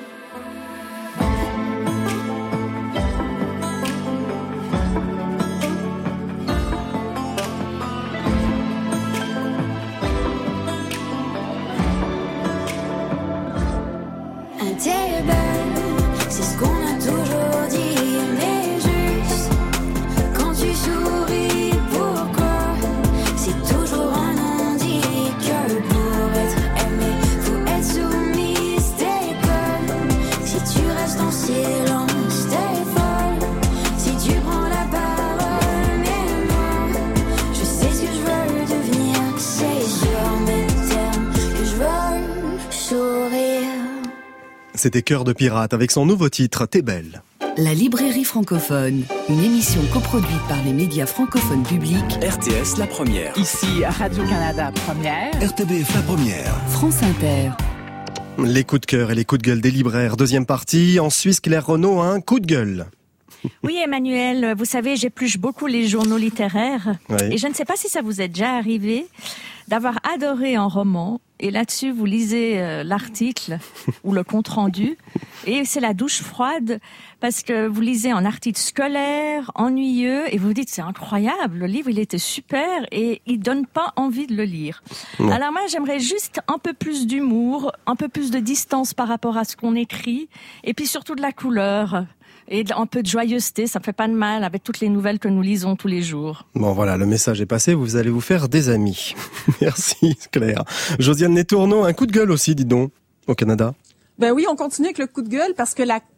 [SPEAKER 9] T'es belle, c'est ce qu'on a toujours dit, mais juste quand tu souris, pourquoi c'est toujours un non-dit que pour être aimé, faut être soumise, t'es conne. Si tu restes en silence, t'es folle. Si tu prends la parole, mais moi, je sais ce que je veux devenir. C'est sur mes termes que je veux sourire.
[SPEAKER 4] C'était Cœur de pirate avec son nouveau titre T'es belle.
[SPEAKER 2] La librairie francophone, une émission coproduite par les médias francophones publics.
[SPEAKER 1] R T S la première.
[SPEAKER 13] Ici Radio-Canada première.
[SPEAKER 1] R T B F la première.
[SPEAKER 2] France Inter.
[SPEAKER 4] Les coups de cœur et les coups de gueule des libraires. Deuxième partie. En Suisse, Claire Renaud a un coup de gueule.
[SPEAKER 3] Oui, Emmanuel, vous savez, j'épluche beaucoup les journaux littéraires. Oui. Et je ne sais pas si ça vous est déjà arrivé d'avoir adoré un roman. Et là-dessus, vous lisez euh, l'article ou le compte-rendu. Et c'est la douche froide parce que vous lisez un article scolaire, ennuyeux, et vous vous dites, c'est incroyable, le livre, il était super et il donne pas envie de le lire. Non. Alors moi, j'aimerais juste un peu plus d'humour, un peu plus de distance par rapport à ce qu'on écrit, et puis surtout de la couleur. Et un peu de joyeuseté, ça ne fait pas de mal avec toutes les nouvelles que nous lisons tous les jours.
[SPEAKER 4] Bon voilà, le message est passé, vous allez vous faire des amis. Merci Claire. Josiane Nétourneau, un coup de gueule aussi, dis donc, au Canada.
[SPEAKER 6] Ben oui, on continue avec le coup de gueule parce que la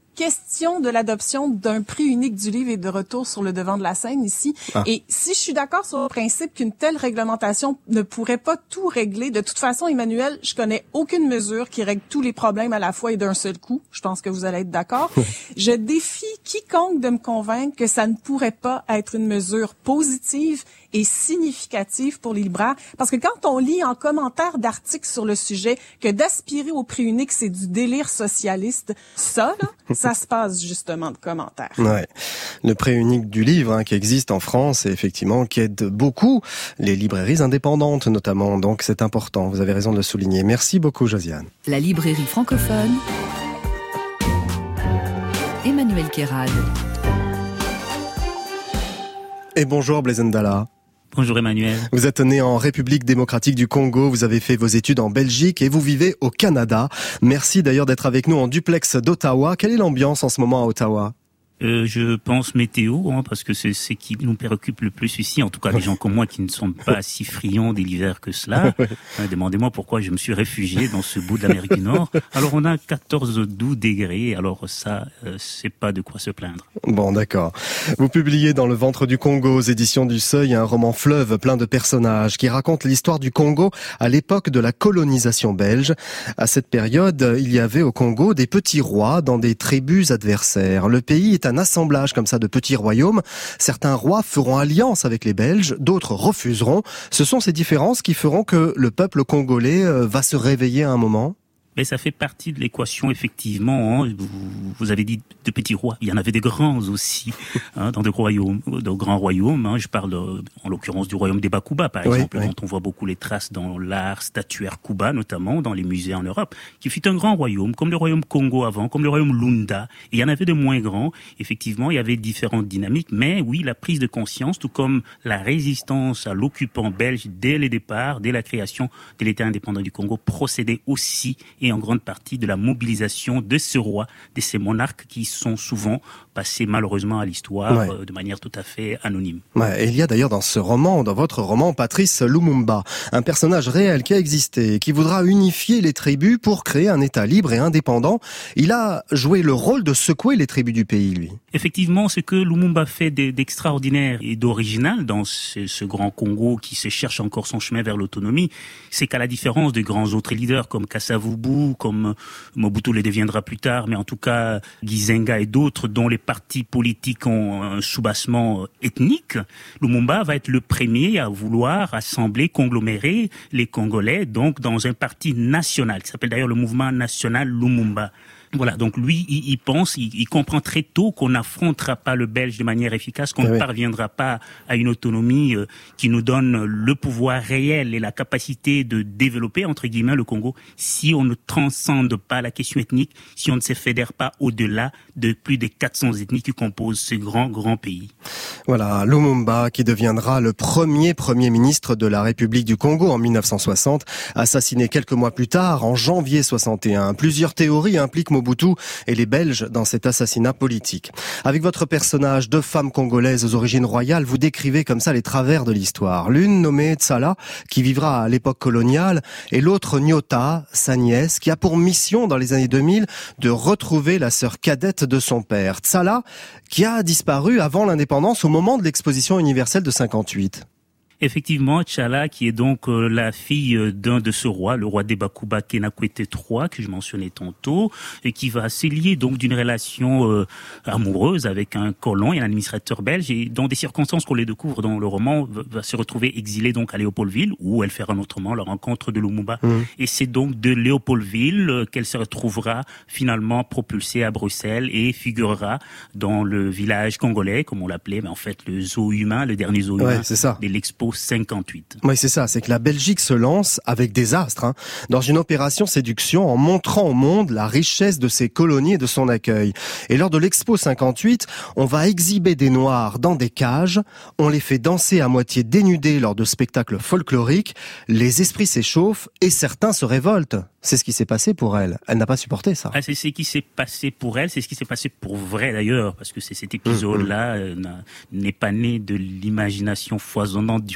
[SPEAKER 6] question de l'adoption d'un prix unique du livre est de retour sur le devant de la scène ici. Ah. Et si je suis d'accord sur le principe qu'une telle réglementation ne pourrait pas tout régler, de toute façon, Emmanuel, je connais aucune mesure qui règle tous les problèmes à la fois et d'un seul coup. Je pense que vous allez être d'accord. Je défie quiconque de me convaincre que ça ne pourrait pas être une mesure positive et significative pour les libraires. Parce que quand on lit en commentaire d'articles sur le sujet que d'aspirer au prix unique, c'est du délire socialiste, ça, là, ça se passe justement de commentaires.
[SPEAKER 4] Ouais. Le prix unique du livre hein, qui existe en France et effectivement qui aide beaucoup les librairies indépendantes notamment. Donc c'est important, vous avez raison de le souligner. Merci beaucoup Josiane.
[SPEAKER 2] La librairie francophone, Emmanuel Kérad.
[SPEAKER 4] Et bonjour Blaise Ndala.
[SPEAKER 14] Bonjour Emmanuel.
[SPEAKER 4] Vous êtes né en République démocratique du Congo, vous avez fait vos études en Belgique et vous vivez au Canada. Merci d'ailleurs d'être avec nous en duplex d'Ottawa. Quelle est l'ambiance en ce moment à Ottawa ?
[SPEAKER 14] Euh, je pense météo, hein, parce que c'est ce qui nous préoccupe le plus ici, en tout cas les gens comme moi qui ne sont pas si friands de l'hiver que cela. Euh, demandez-moi pourquoi je me suis réfugié dans ce bout de l'Amérique du Nord. Alors on a quatorze douze degrés, alors ça, euh, c'est pas de quoi se plaindre.
[SPEAKER 4] Bon, d'accord. Vous publiez dans Le Ventre du Congo aux éditions du Seuil un roman fleuve plein de personnages qui raconte l'histoire du Congo à l'époque de la colonisation belge. À cette période, il y avait au Congo des petits rois dans des tribus adversaires. Le pays est un assemblage comme ça de petits royaumes. Certains rois feront alliance avec les Belges, d'autres refuseront. Ce sont ces différences qui feront que le peuple congolais va se réveiller à un moment.
[SPEAKER 14] Mais ça fait partie de l'équation, effectivement. Hein. Vous, vous avez dit de petits rois. Il y en avait des grands aussi, hein, dans de grands royaumes. De grands royaumes hein. Je parle, de, en l'occurrence, du royaume des Bakuba, par oui, exemple, oui. dont on voit beaucoup les traces dans l'art statuaire Kuba, notamment dans les musées en Europe, qui fut un grand royaume, comme le royaume Congo avant, comme le royaume Lunda. Et il y en avait de moins grands. Effectivement, il y avait différentes dynamiques. Mais oui, la prise de conscience, tout comme la résistance à l'occupant belge dès le départ, dès la création de l'État indépendant du Congo, procédait aussi et en grande partie de la mobilisation de ce roi, de ces monarques qui sont souvent passés malheureusement à l'histoire ouais. euh, de manière tout à fait anonyme.
[SPEAKER 4] Ouais, et il y a d'ailleurs dans ce roman, dans votre roman, Patrice Lumumba, un personnage réel qui a existé et qui voudra unifier les tribus pour créer un État libre et indépendant. Il a joué le rôle de secouer les tribus du pays, lui.
[SPEAKER 14] Effectivement, ce que Lumumba fait d'extraordinaire et d'original dans ce, ce grand Congo qui se cherche encore son chemin vers l'autonomie, c'est qu'à la différence de grands autres leaders comme Kasavubu, comme Mobutu le deviendra plus tard, mais en tout cas Gizenga et d'autres dont les partis politiques ont un soubassement ethnique, Lumumba va être le premier à vouloir assembler, conglomérer les Congolais, donc dans un parti national, qui s'appelle d'ailleurs le mouvement national Lumumba. Voilà, donc lui, il, il pense, il, il comprend très tôt qu'on n'affrontera pas le Belge de manière efficace, qu'on oui. ne parviendra pas à une autonomie euh, qui nous donne le pouvoir réel et la capacité de développer, entre guillemets, le Congo, si on ne transcende pas la question ethnique, si on ne se fédère pas au-delà de plus de quatre cents ethnies qui composent ce grand, grand pays.
[SPEAKER 4] Voilà, Lumumba qui deviendra le premier premier ministre de la République du Congo en mille neuf cent soixante, assassiné quelques mois plus tard, en janvier soixante et un. Plusieurs théories impliquent Mobutu et les Belges dans cet assassinat politique. Avec votre personnage, deux femmes congolaises aux origines royales, vous décrivez comme ça les travers de l'histoire. L'une nommée Tsala, qui vivra à l'époque coloniale, et l'autre Nyota, sa nièce, qui a pour mission dans les années deux mille de retrouver la sœur cadette de son père. Tsala, qui a disparu avant l'indépendance au moment de l'exposition universelle de cinquante-huit.
[SPEAKER 14] Effectivement, Tsala, qui est donc euh, la fille d'un de ce roi, le roi des Bakuba, Kenakwete trois, que je mentionnais tantôt, et qui va se lier donc d'une relation euh, amoureuse avec un colon et un administrateur belge, et dans des circonstances qu'on les découvre dans le roman, va, va se retrouver exilée donc à Léopoldville, où elle fera notamment la rencontre de Lumumba. Mmh. Et c'est donc de Léopoldville euh, qu'elle se retrouvera finalement propulsée à Bruxelles et figurera dans le village congolais, comme on l'appelait, mais en fait le zoo humain, le dernier zoo
[SPEAKER 4] ouais,
[SPEAKER 14] humain
[SPEAKER 4] c'est ça.
[SPEAKER 14] de l'Expo cinquante-huit.
[SPEAKER 4] Oui, c'est ça, c'est que la Belgique se lance avec des astres, hein, dans une opération séduction en montrant au monde la richesse de ses colonies et de son accueil. Et lors de l'Expo cinquante-huit, on va exhiber des Noirs dans des cages, on les fait danser à moitié dénudés lors de spectacles folkloriques, les esprits s'échauffent et certains se révoltent. C'est ce qui s'est passé pour elle. Elle n'a pas supporté ça.
[SPEAKER 14] Ah, c'est ce qui s'est passé pour elle, c'est ce qui s'est passé pour vrai d'ailleurs, parce que c'est cet épisode-là mmh, mmh. Euh, n'est pas né de l'imagination foisonnante du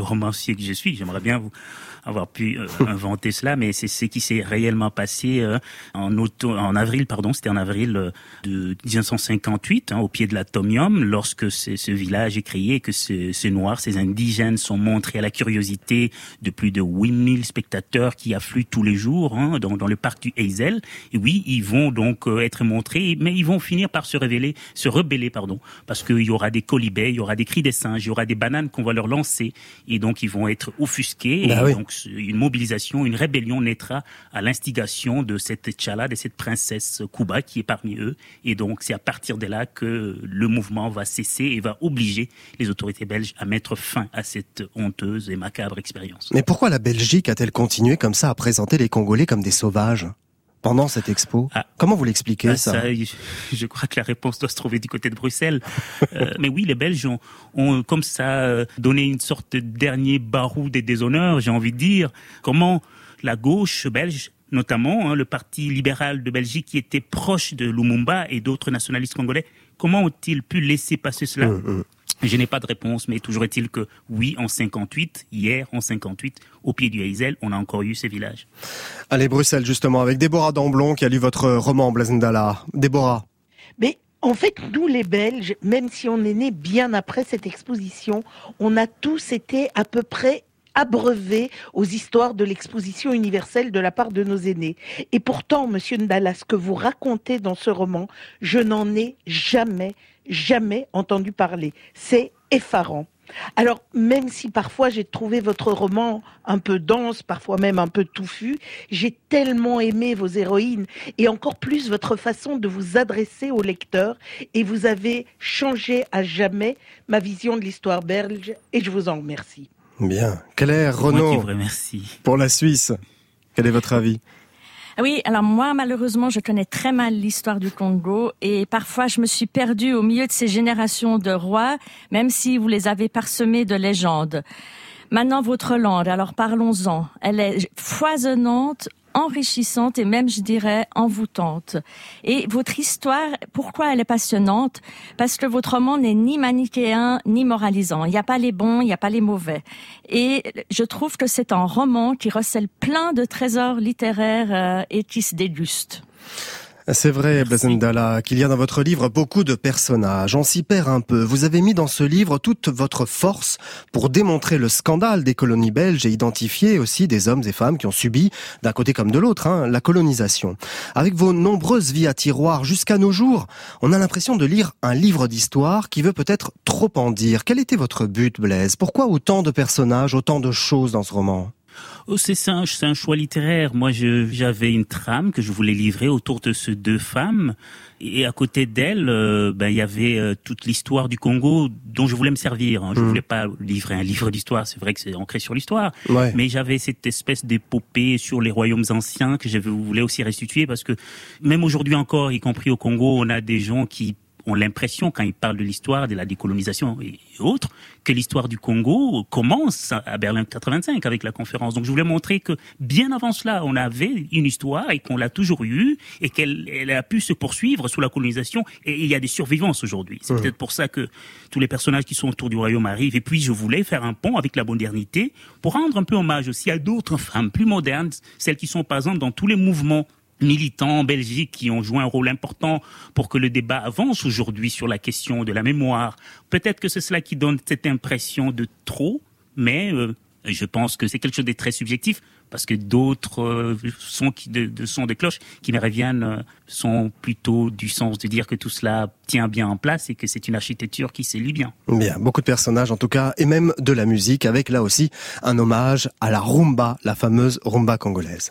[SPEAKER 14] romancier que je suis, j'aimerais bien vous avoir pu euh, inventer cela, mais c'est ce qui s'est réellement passé euh, en, auto, en avril, pardon, c'était en avril euh, de dix-neuf cent cinquante-huit, hein, au pied de l'Atomium, lorsque ce, ce village est créé, que ce, ces Noirs, ces indigènes sont montrés à la curiosité de plus de huit mille spectateurs qui affluent tous les jours hein, dans, dans le parc du Heysel. Et oui, ils vont donc euh, être montrés, mais ils vont finir par se révéler, se rebeller, pardon, parce qu'il y aura des colibets, il y aura des cris des singes, il y aura des bananes qu'on va leur lancer, et donc ils vont être offusqués.
[SPEAKER 4] Bah
[SPEAKER 14] et
[SPEAKER 4] oui.
[SPEAKER 14] donc une mobilisation, une rébellion naîtra à l'instigation de cette Tchala, de cette princesse Kuba qui est parmi eux. Et donc c'est à partir de là que le mouvement va cesser et va obliger les autorités belges à mettre fin à cette honteuse et macabre expérience.
[SPEAKER 4] Mais pourquoi la Belgique a-t-elle continué comme ça à présenter les Congolais comme des sauvages pendant cette expo?
[SPEAKER 14] ah,
[SPEAKER 4] Comment vous l'expliquez
[SPEAKER 14] ah,
[SPEAKER 4] ça,
[SPEAKER 14] ça je, je crois que la réponse doit se trouver du côté de Bruxelles. euh, mais oui, les Belges ont, ont comme ça donné une sorte de dernier barou des déshonneurs, j'ai envie de dire. Comment la gauche belge, notamment hein, le Parti libéral de Belgique qui était proche de Lumumba et d'autres nationalistes congolais, comment ont-ils pu laisser passer cela? mmh, mmh. Je n'ai pas de réponse, mais toujours est-il que oui, en cinquante-huit, hier, en cinquante-huit, au pied du Heysel, on a encore eu ces villages.
[SPEAKER 4] Allez, Bruxelles, justement, avec Déborah Damblon qui a lu votre roman, Blaise Ndala. Déborah.
[SPEAKER 8] Mais en fait, nous les Belges, même si on est nés bien après cette exposition, on a tous été à peu près abreuvé aux histoires de l'exposition universelle de la part de nos aînés. Et pourtant, monsieur Ndala, ce que vous racontez dans ce roman, je n'en ai jamais, jamais entendu parler. C'est effarant. Alors, même si parfois j'ai trouvé votre roman un peu dense, parfois même un peu touffu, j'ai tellement aimé vos héroïnes et encore plus votre façon de vous adresser au lecteur, et vous avez changé à jamais ma vision de l'histoire belge, et je vous en remercie.
[SPEAKER 4] Bien. Claire, Renaud, pour la Suisse, quel est votre avis ?
[SPEAKER 3] Oui, alors moi, malheureusement, je connais très mal l'histoire du Congo et parfois je me suis perdue au milieu de ces générations de rois, même si vous les avez parsemés de légendes. Maintenant, votre langue, alors parlons-en. Elle est foisonnante, enrichissante et même, je dirais, envoûtante. Et votre histoire, pourquoi elle est passionnante? Parce que votre roman n'est ni manichéen, ni moralisant. Il n'y a pas les bons, il n'y a pas les mauvais. Et je trouve que c'est un roman qui recèle plein de trésors littéraires euh, et qui se déguste.
[SPEAKER 4] C'est vrai, Blaise Ndala, qu'il y a dans votre livre beaucoup de personnages. On s'y perd un peu. Vous avez mis dans ce livre toute votre force pour démontrer le scandale des colonies belges et identifier aussi des hommes et femmes qui ont subi, d'un côté comme de l'autre, hein, la colonisation. Avec vos nombreuses vies à tiroir jusqu'à nos jours, on a l'impression de lire un livre d'histoire qui veut peut-être trop en dire. Quel était votre but, Blaise? Pourquoi autant de personnages, autant de choses dans ce roman?
[SPEAKER 14] Oh, c'est un, c'est un choix littéraire. Moi, je, j'avais une trame que je voulais livrer autour de ces deux femmes. Et à côté d'elles, euh, ben, il y avait euh, toute l'histoire du Congo dont je voulais me servir. Hein. Je mmh. voulais pas livrer un livre d'histoire. C'est vrai que c'est ancré sur l'histoire. Ouais. Mais j'avais cette espèce d'épopée sur les royaumes anciens que je voulais aussi restituer parce que même aujourd'hui encore, y compris au Congo, on a des gens qui ont l'impression, quand ils parlent de l'histoire, de la décolonisation et autres, que l'histoire du Congo commence à Berlin quatre-vingt-cinq avec la conférence. Donc je voulais montrer que bien avant cela, on avait une histoire et qu'on l'a toujours eue et qu'elle elle a pu se poursuivre sous la colonisation et il y a des survivances aujourd'hui. C'est mmh. peut-être pour ça que tous les personnages qui sont autour du royaume arrivent. Et puis je voulais faire un pont avec la modernité pour rendre un peu hommage aussi à d'autres femmes plus modernes, celles qui sont par exemple dans tous les mouvements militants en Belgique qui ont joué un rôle important pour que le débat avance aujourd'hui sur la question de la mémoire. Peut-être que c'est cela qui donne cette impression de trop, mais euh, je pense que c'est quelque chose de très subjectif parce que d'autres euh, sons qui, de, de sons de cloche qui me reviennent euh, sont plutôt du sens de dire que tout cela tient bien en place et que c'est une architecture qui se lit bien.
[SPEAKER 4] Bien, beaucoup de personnages en tout cas, et même de la musique, avec là aussi un hommage à la rumba, la fameuse rumba congolaise.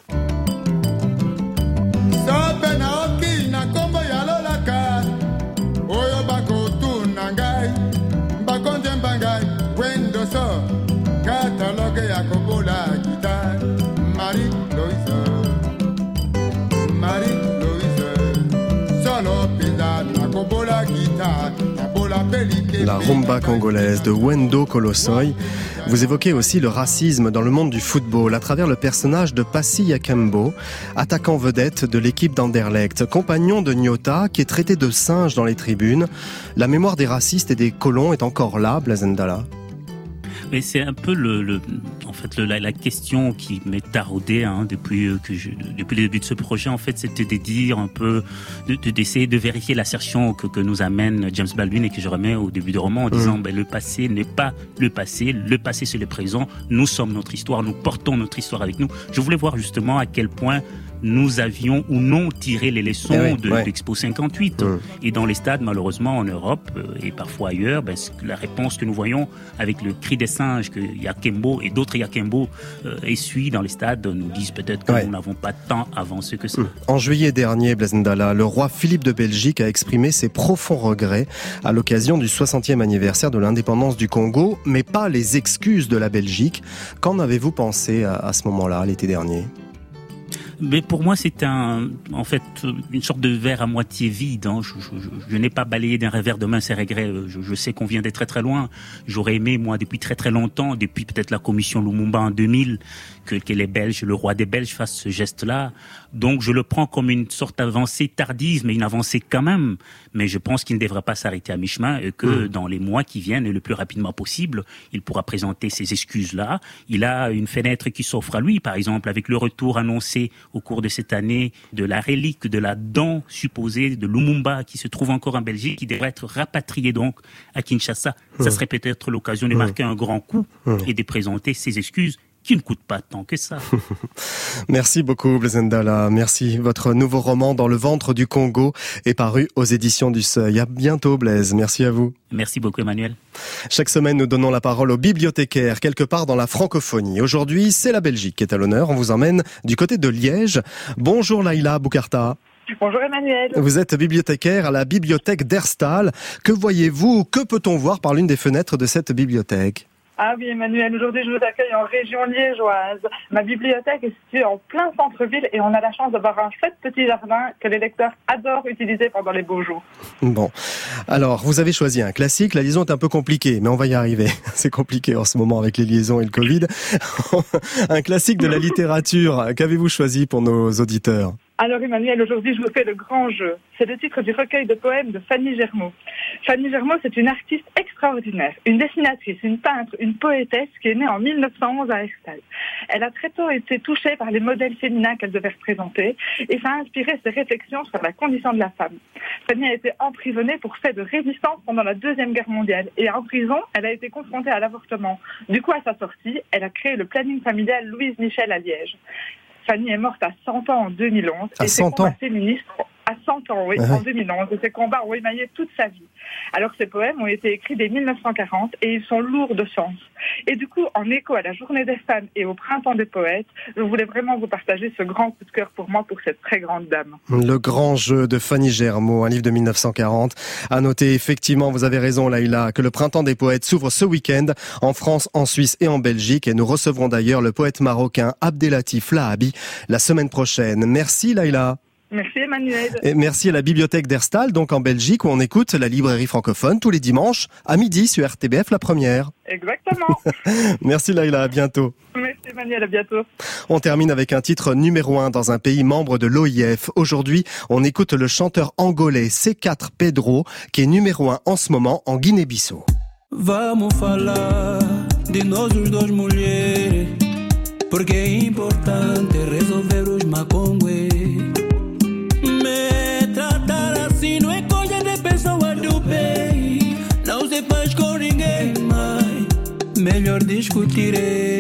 [SPEAKER 4] La rumba congolaise de Wendo Kolosoi. Vous évoquez aussi le racisme dans le monde du football à travers le personnage de Passy Yakembo, attaquant vedette de l'équipe d'Anderlecht, compagnon de Nyota qui est traité de singe dans les tribunes. La mémoire des racistes et des colons est encore là, Blaise Ndala.
[SPEAKER 14] Mais c'est un peu le, le en fait le, la, la question qui m'est taraudée hein, depuis que je, depuis le début de ce projet. En fait, c'était de dire un peu, de, de, d'essayer de vérifier l'assertion que, que nous amène James Baldwin et que je remets au début du roman en disant mmh. ben, le passé n'est pas le passé, le passé c'est le présent. Nous sommes notre histoire, nous portons notre histoire avec nous. Je voulais voir justement à quel point nous avions ou non tiré les leçons eh oui, de ouais. l'Expo cinquante-huit. Mmh. Et dans les stades, malheureusement, en Europe euh, et parfois ailleurs, ben, la réponse que nous voyons avec le cri des singes que Yakembo et d'autres Yakembo euh, essuient dans les stades nous disent peut-être que ouais. nous n'avons pas tant avancé que ça. Mmh.
[SPEAKER 4] En juillet dernier, Blaise Ndala, le roi Philippe de Belgique a exprimé ses profonds regrets à l'occasion du soixantième anniversaire de l'indépendance du Congo, mais pas les excuses de la Belgique. Qu'en avez-vous pensé à, à ce moment-là, l'été dernier ?
[SPEAKER 14] Mais pour moi, c'est un, en fait, une sorte de verre à moitié vide. Hein. Je, je, je, je n'ai pas balayé d'un revers de main ces regrets. Je, je sais qu'on vient d'être très très loin. J'aurais aimé, moi, depuis très très longtemps, depuis peut-être la commission Lumumba en deux mille, que, que les Belges, le roi des Belges fasse ce geste-là. Donc je le prends comme une sorte d'avancée tardive, mais une avancée quand même. Mais je pense qu'il ne devrait pas s'arrêter à mi-chemin et que mmh. dans les mois qui viennent, et le plus rapidement possible, il pourra présenter ces excuses-là. Il a une fenêtre qui s'offre à lui, par exemple, avec le retour annoncé au cours de cette année de la relique, de la dent supposée de Lumumba qui se trouve encore en Belgique, qui devrait être rapatriée donc à Kinshasa. Mmh. Ça serait peut-être l'occasion de marquer mmh. un grand coup mmh. et de présenter ses excuses qui ne coûte pas tant que ça.
[SPEAKER 4] Merci beaucoup, Blaise Ndala. Merci. Votre nouveau roman Dans le ventre du Congo est paru aux éditions du Seuil. À bientôt, Blaise. Merci à vous.
[SPEAKER 14] Merci beaucoup, Emmanuel.
[SPEAKER 4] Chaque semaine, nous donnons la parole aux bibliothécaires, quelque part dans la francophonie. Aujourd'hui, c'est la Belgique qui est à l'honneur. On vous emmène du côté de Liège. Bonjour, Laïla Boukarta.
[SPEAKER 15] Bonjour Emmanuel.
[SPEAKER 4] Vous êtes bibliothécaire à la bibliothèque d'Herstal. Que voyez-vous, que peut-on voir par l'une des fenêtres de cette bibliothèque ?
[SPEAKER 15] Ah oui Emmanuel, aujourd'hui je vous accueille en région liégeoise. Ma bibliothèque est située en plein centre-ville et on a la chance d'avoir un chouette petit jardin que les lecteurs adorent utiliser pendant les beaux jours.
[SPEAKER 4] Bon, alors vous avez choisi un classique, la liaison est un peu compliquée, mais on va y arriver. C'est compliqué en ce moment avec les liaisons et le Covid. Un classique de la littérature, qu'avez-vous choisi pour nos auditeurs ?
[SPEAKER 15] Alors Emmanuel, aujourd'hui je vous fais Le Grand Jeu. C'est le titre du recueil de poèmes de Fanny Germeau. Fanny Germeau, c'est une artiste extraordinaire, une dessinatrice, une peintre, une poétesse qui est née en mille neuf cent onze à Herstal. Elle a très tôt été touchée par les modèles féminins qu'elle devait représenter et ça a inspiré ses réflexions sur la condition de la femme. Fanny a été emprisonnée pour fait de résistance pendant la Deuxième Guerre mondiale et en prison, elle a été confrontée à l'avortement. Du coup, à sa sortie, elle a créé le planning familial Louise Michel à Liège. Fanny est morte à cent ans en deux mille onze.
[SPEAKER 4] À
[SPEAKER 15] et ses
[SPEAKER 4] cent
[SPEAKER 15] combats
[SPEAKER 4] ans
[SPEAKER 15] féministes à cent ans, oui,
[SPEAKER 4] ah
[SPEAKER 15] en deux mille onze. Et ses combats ont émaillé toute sa vie. Alors ces poèmes ont été écrits dès mille neuf cent quarante et ils sont lourds de sens. Et du coup, en écho à la Journée des femmes et au Printemps des poètes, je voulais vraiment vous partager ce grand coup de cœur pour moi, pour cette très grande dame.
[SPEAKER 4] Le Grand Jeu de Fanny Germeau, un livre de mille neuf cent quarante. À noter, effectivement, vous avez raison Laïla, que le Printemps des poètes s'ouvre ce week-end en France, en Suisse et en Belgique. Et nous recevrons d'ailleurs le poète marocain Abdelatif Lahabi la semaine prochaine. Merci Laïla.
[SPEAKER 15] Merci Emmanuel.
[SPEAKER 4] Et merci à la bibliothèque d'Herstal, donc en Belgique, où on écoute la librairie francophone tous les dimanches à midi sur R T B F La Première.
[SPEAKER 15] Exactement.
[SPEAKER 4] Merci Laïla, à bientôt.
[SPEAKER 15] Merci Emmanuel, à bientôt.
[SPEAKER 4] On termine avec un titre numéro un dans un pays membre de l'O I F. Aujourd'hui, on écoute le chanteur angolais C quatre Pedro, qui est numéro un en ce moment en Guinée-Bissau.
[SPEAKER 16] Vamos falar de nós os dois mulheres, porque é importante resolver os macongües. Me tratar assim não é coisa de pessoa do bem, não se faz com ninguém mais, melhor discutir.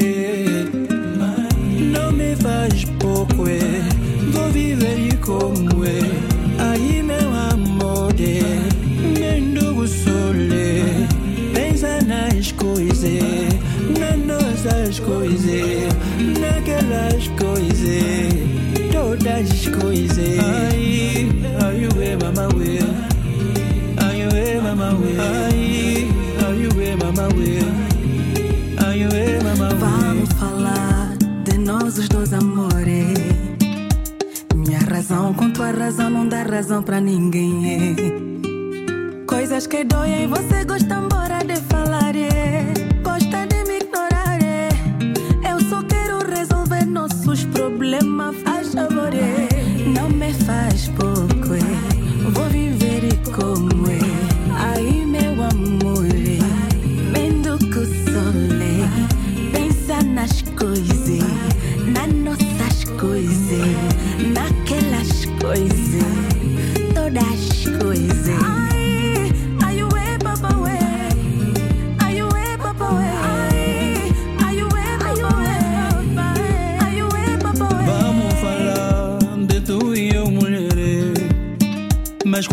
[SPEAKER 16] Não me faz pouco, é, vou viver como é, aí meu amor é, mendigo solé, pensa nas coisas, nas nossas coisas, naquelas coisas, todas as coisas. Ai, ai, ué, mama, ué, ai, ué, mama, ué, ai, ai, ué, mama, ué, ai, ué, mama, ué.
[SPEAKER 17] Vamos falar de nós os dois amores. Minha razão com tua razão não dá razão pra ninguém. Coisas que doem, você gosta embora de falar, gosta de me ignorar. Eu só quero resolver nossos problemas, faz favor, não me faz pouco, vou viver como é. Aí meu amor, mendo que solé,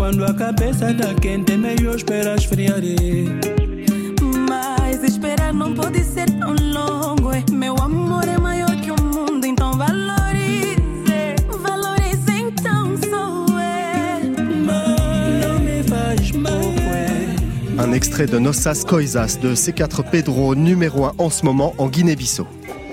[SPEAKER 16] quando a cabeça tá quente, é melhor esperar esfriar.
[SPEAKER 17] Mas esperar não pode ser tão longo. Meu amor é maior que o mundo, então valorize, valorize então sou eu.
[SPEAKER 16] Mas não me faz pouco.
[SPEAKER 4] Un extrait de Nossas Coisas de C quatre Pedro, numéro un en ce moment en Guinée-Bissau.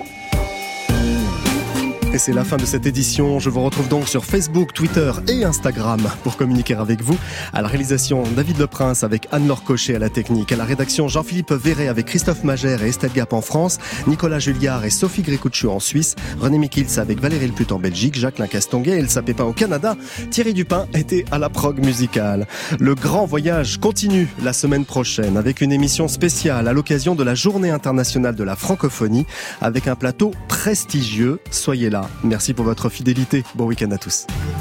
[SPEAKER 4] Et c'est la fin de cette édition. Je vous retrouve donc sur Facebook, Twitter et Instagram pour communiquer avec vous. À la réalisation, David Leprince avec Anne-Laure Cochet à la technique. À la rédaction, Jean-Philippe Verret avec Christophe Magère et Estelle Gap en France. Nicolas Julliard et Sophie Grécouchou en Suisse. René Mikils avec Valérie Leput en Belgique. Jacqueline Castonguay et Elsa Pépin au Canada. Thierry Dupin était à la prog musicale. Le grand voyage continue la semaine prochaine avec une émission spéciale à l'occasion de la Journée internationale de la francophonie avec un plateau prestigieux. Soyez là. Merci pour votre fidélité. Bon week-end à tous.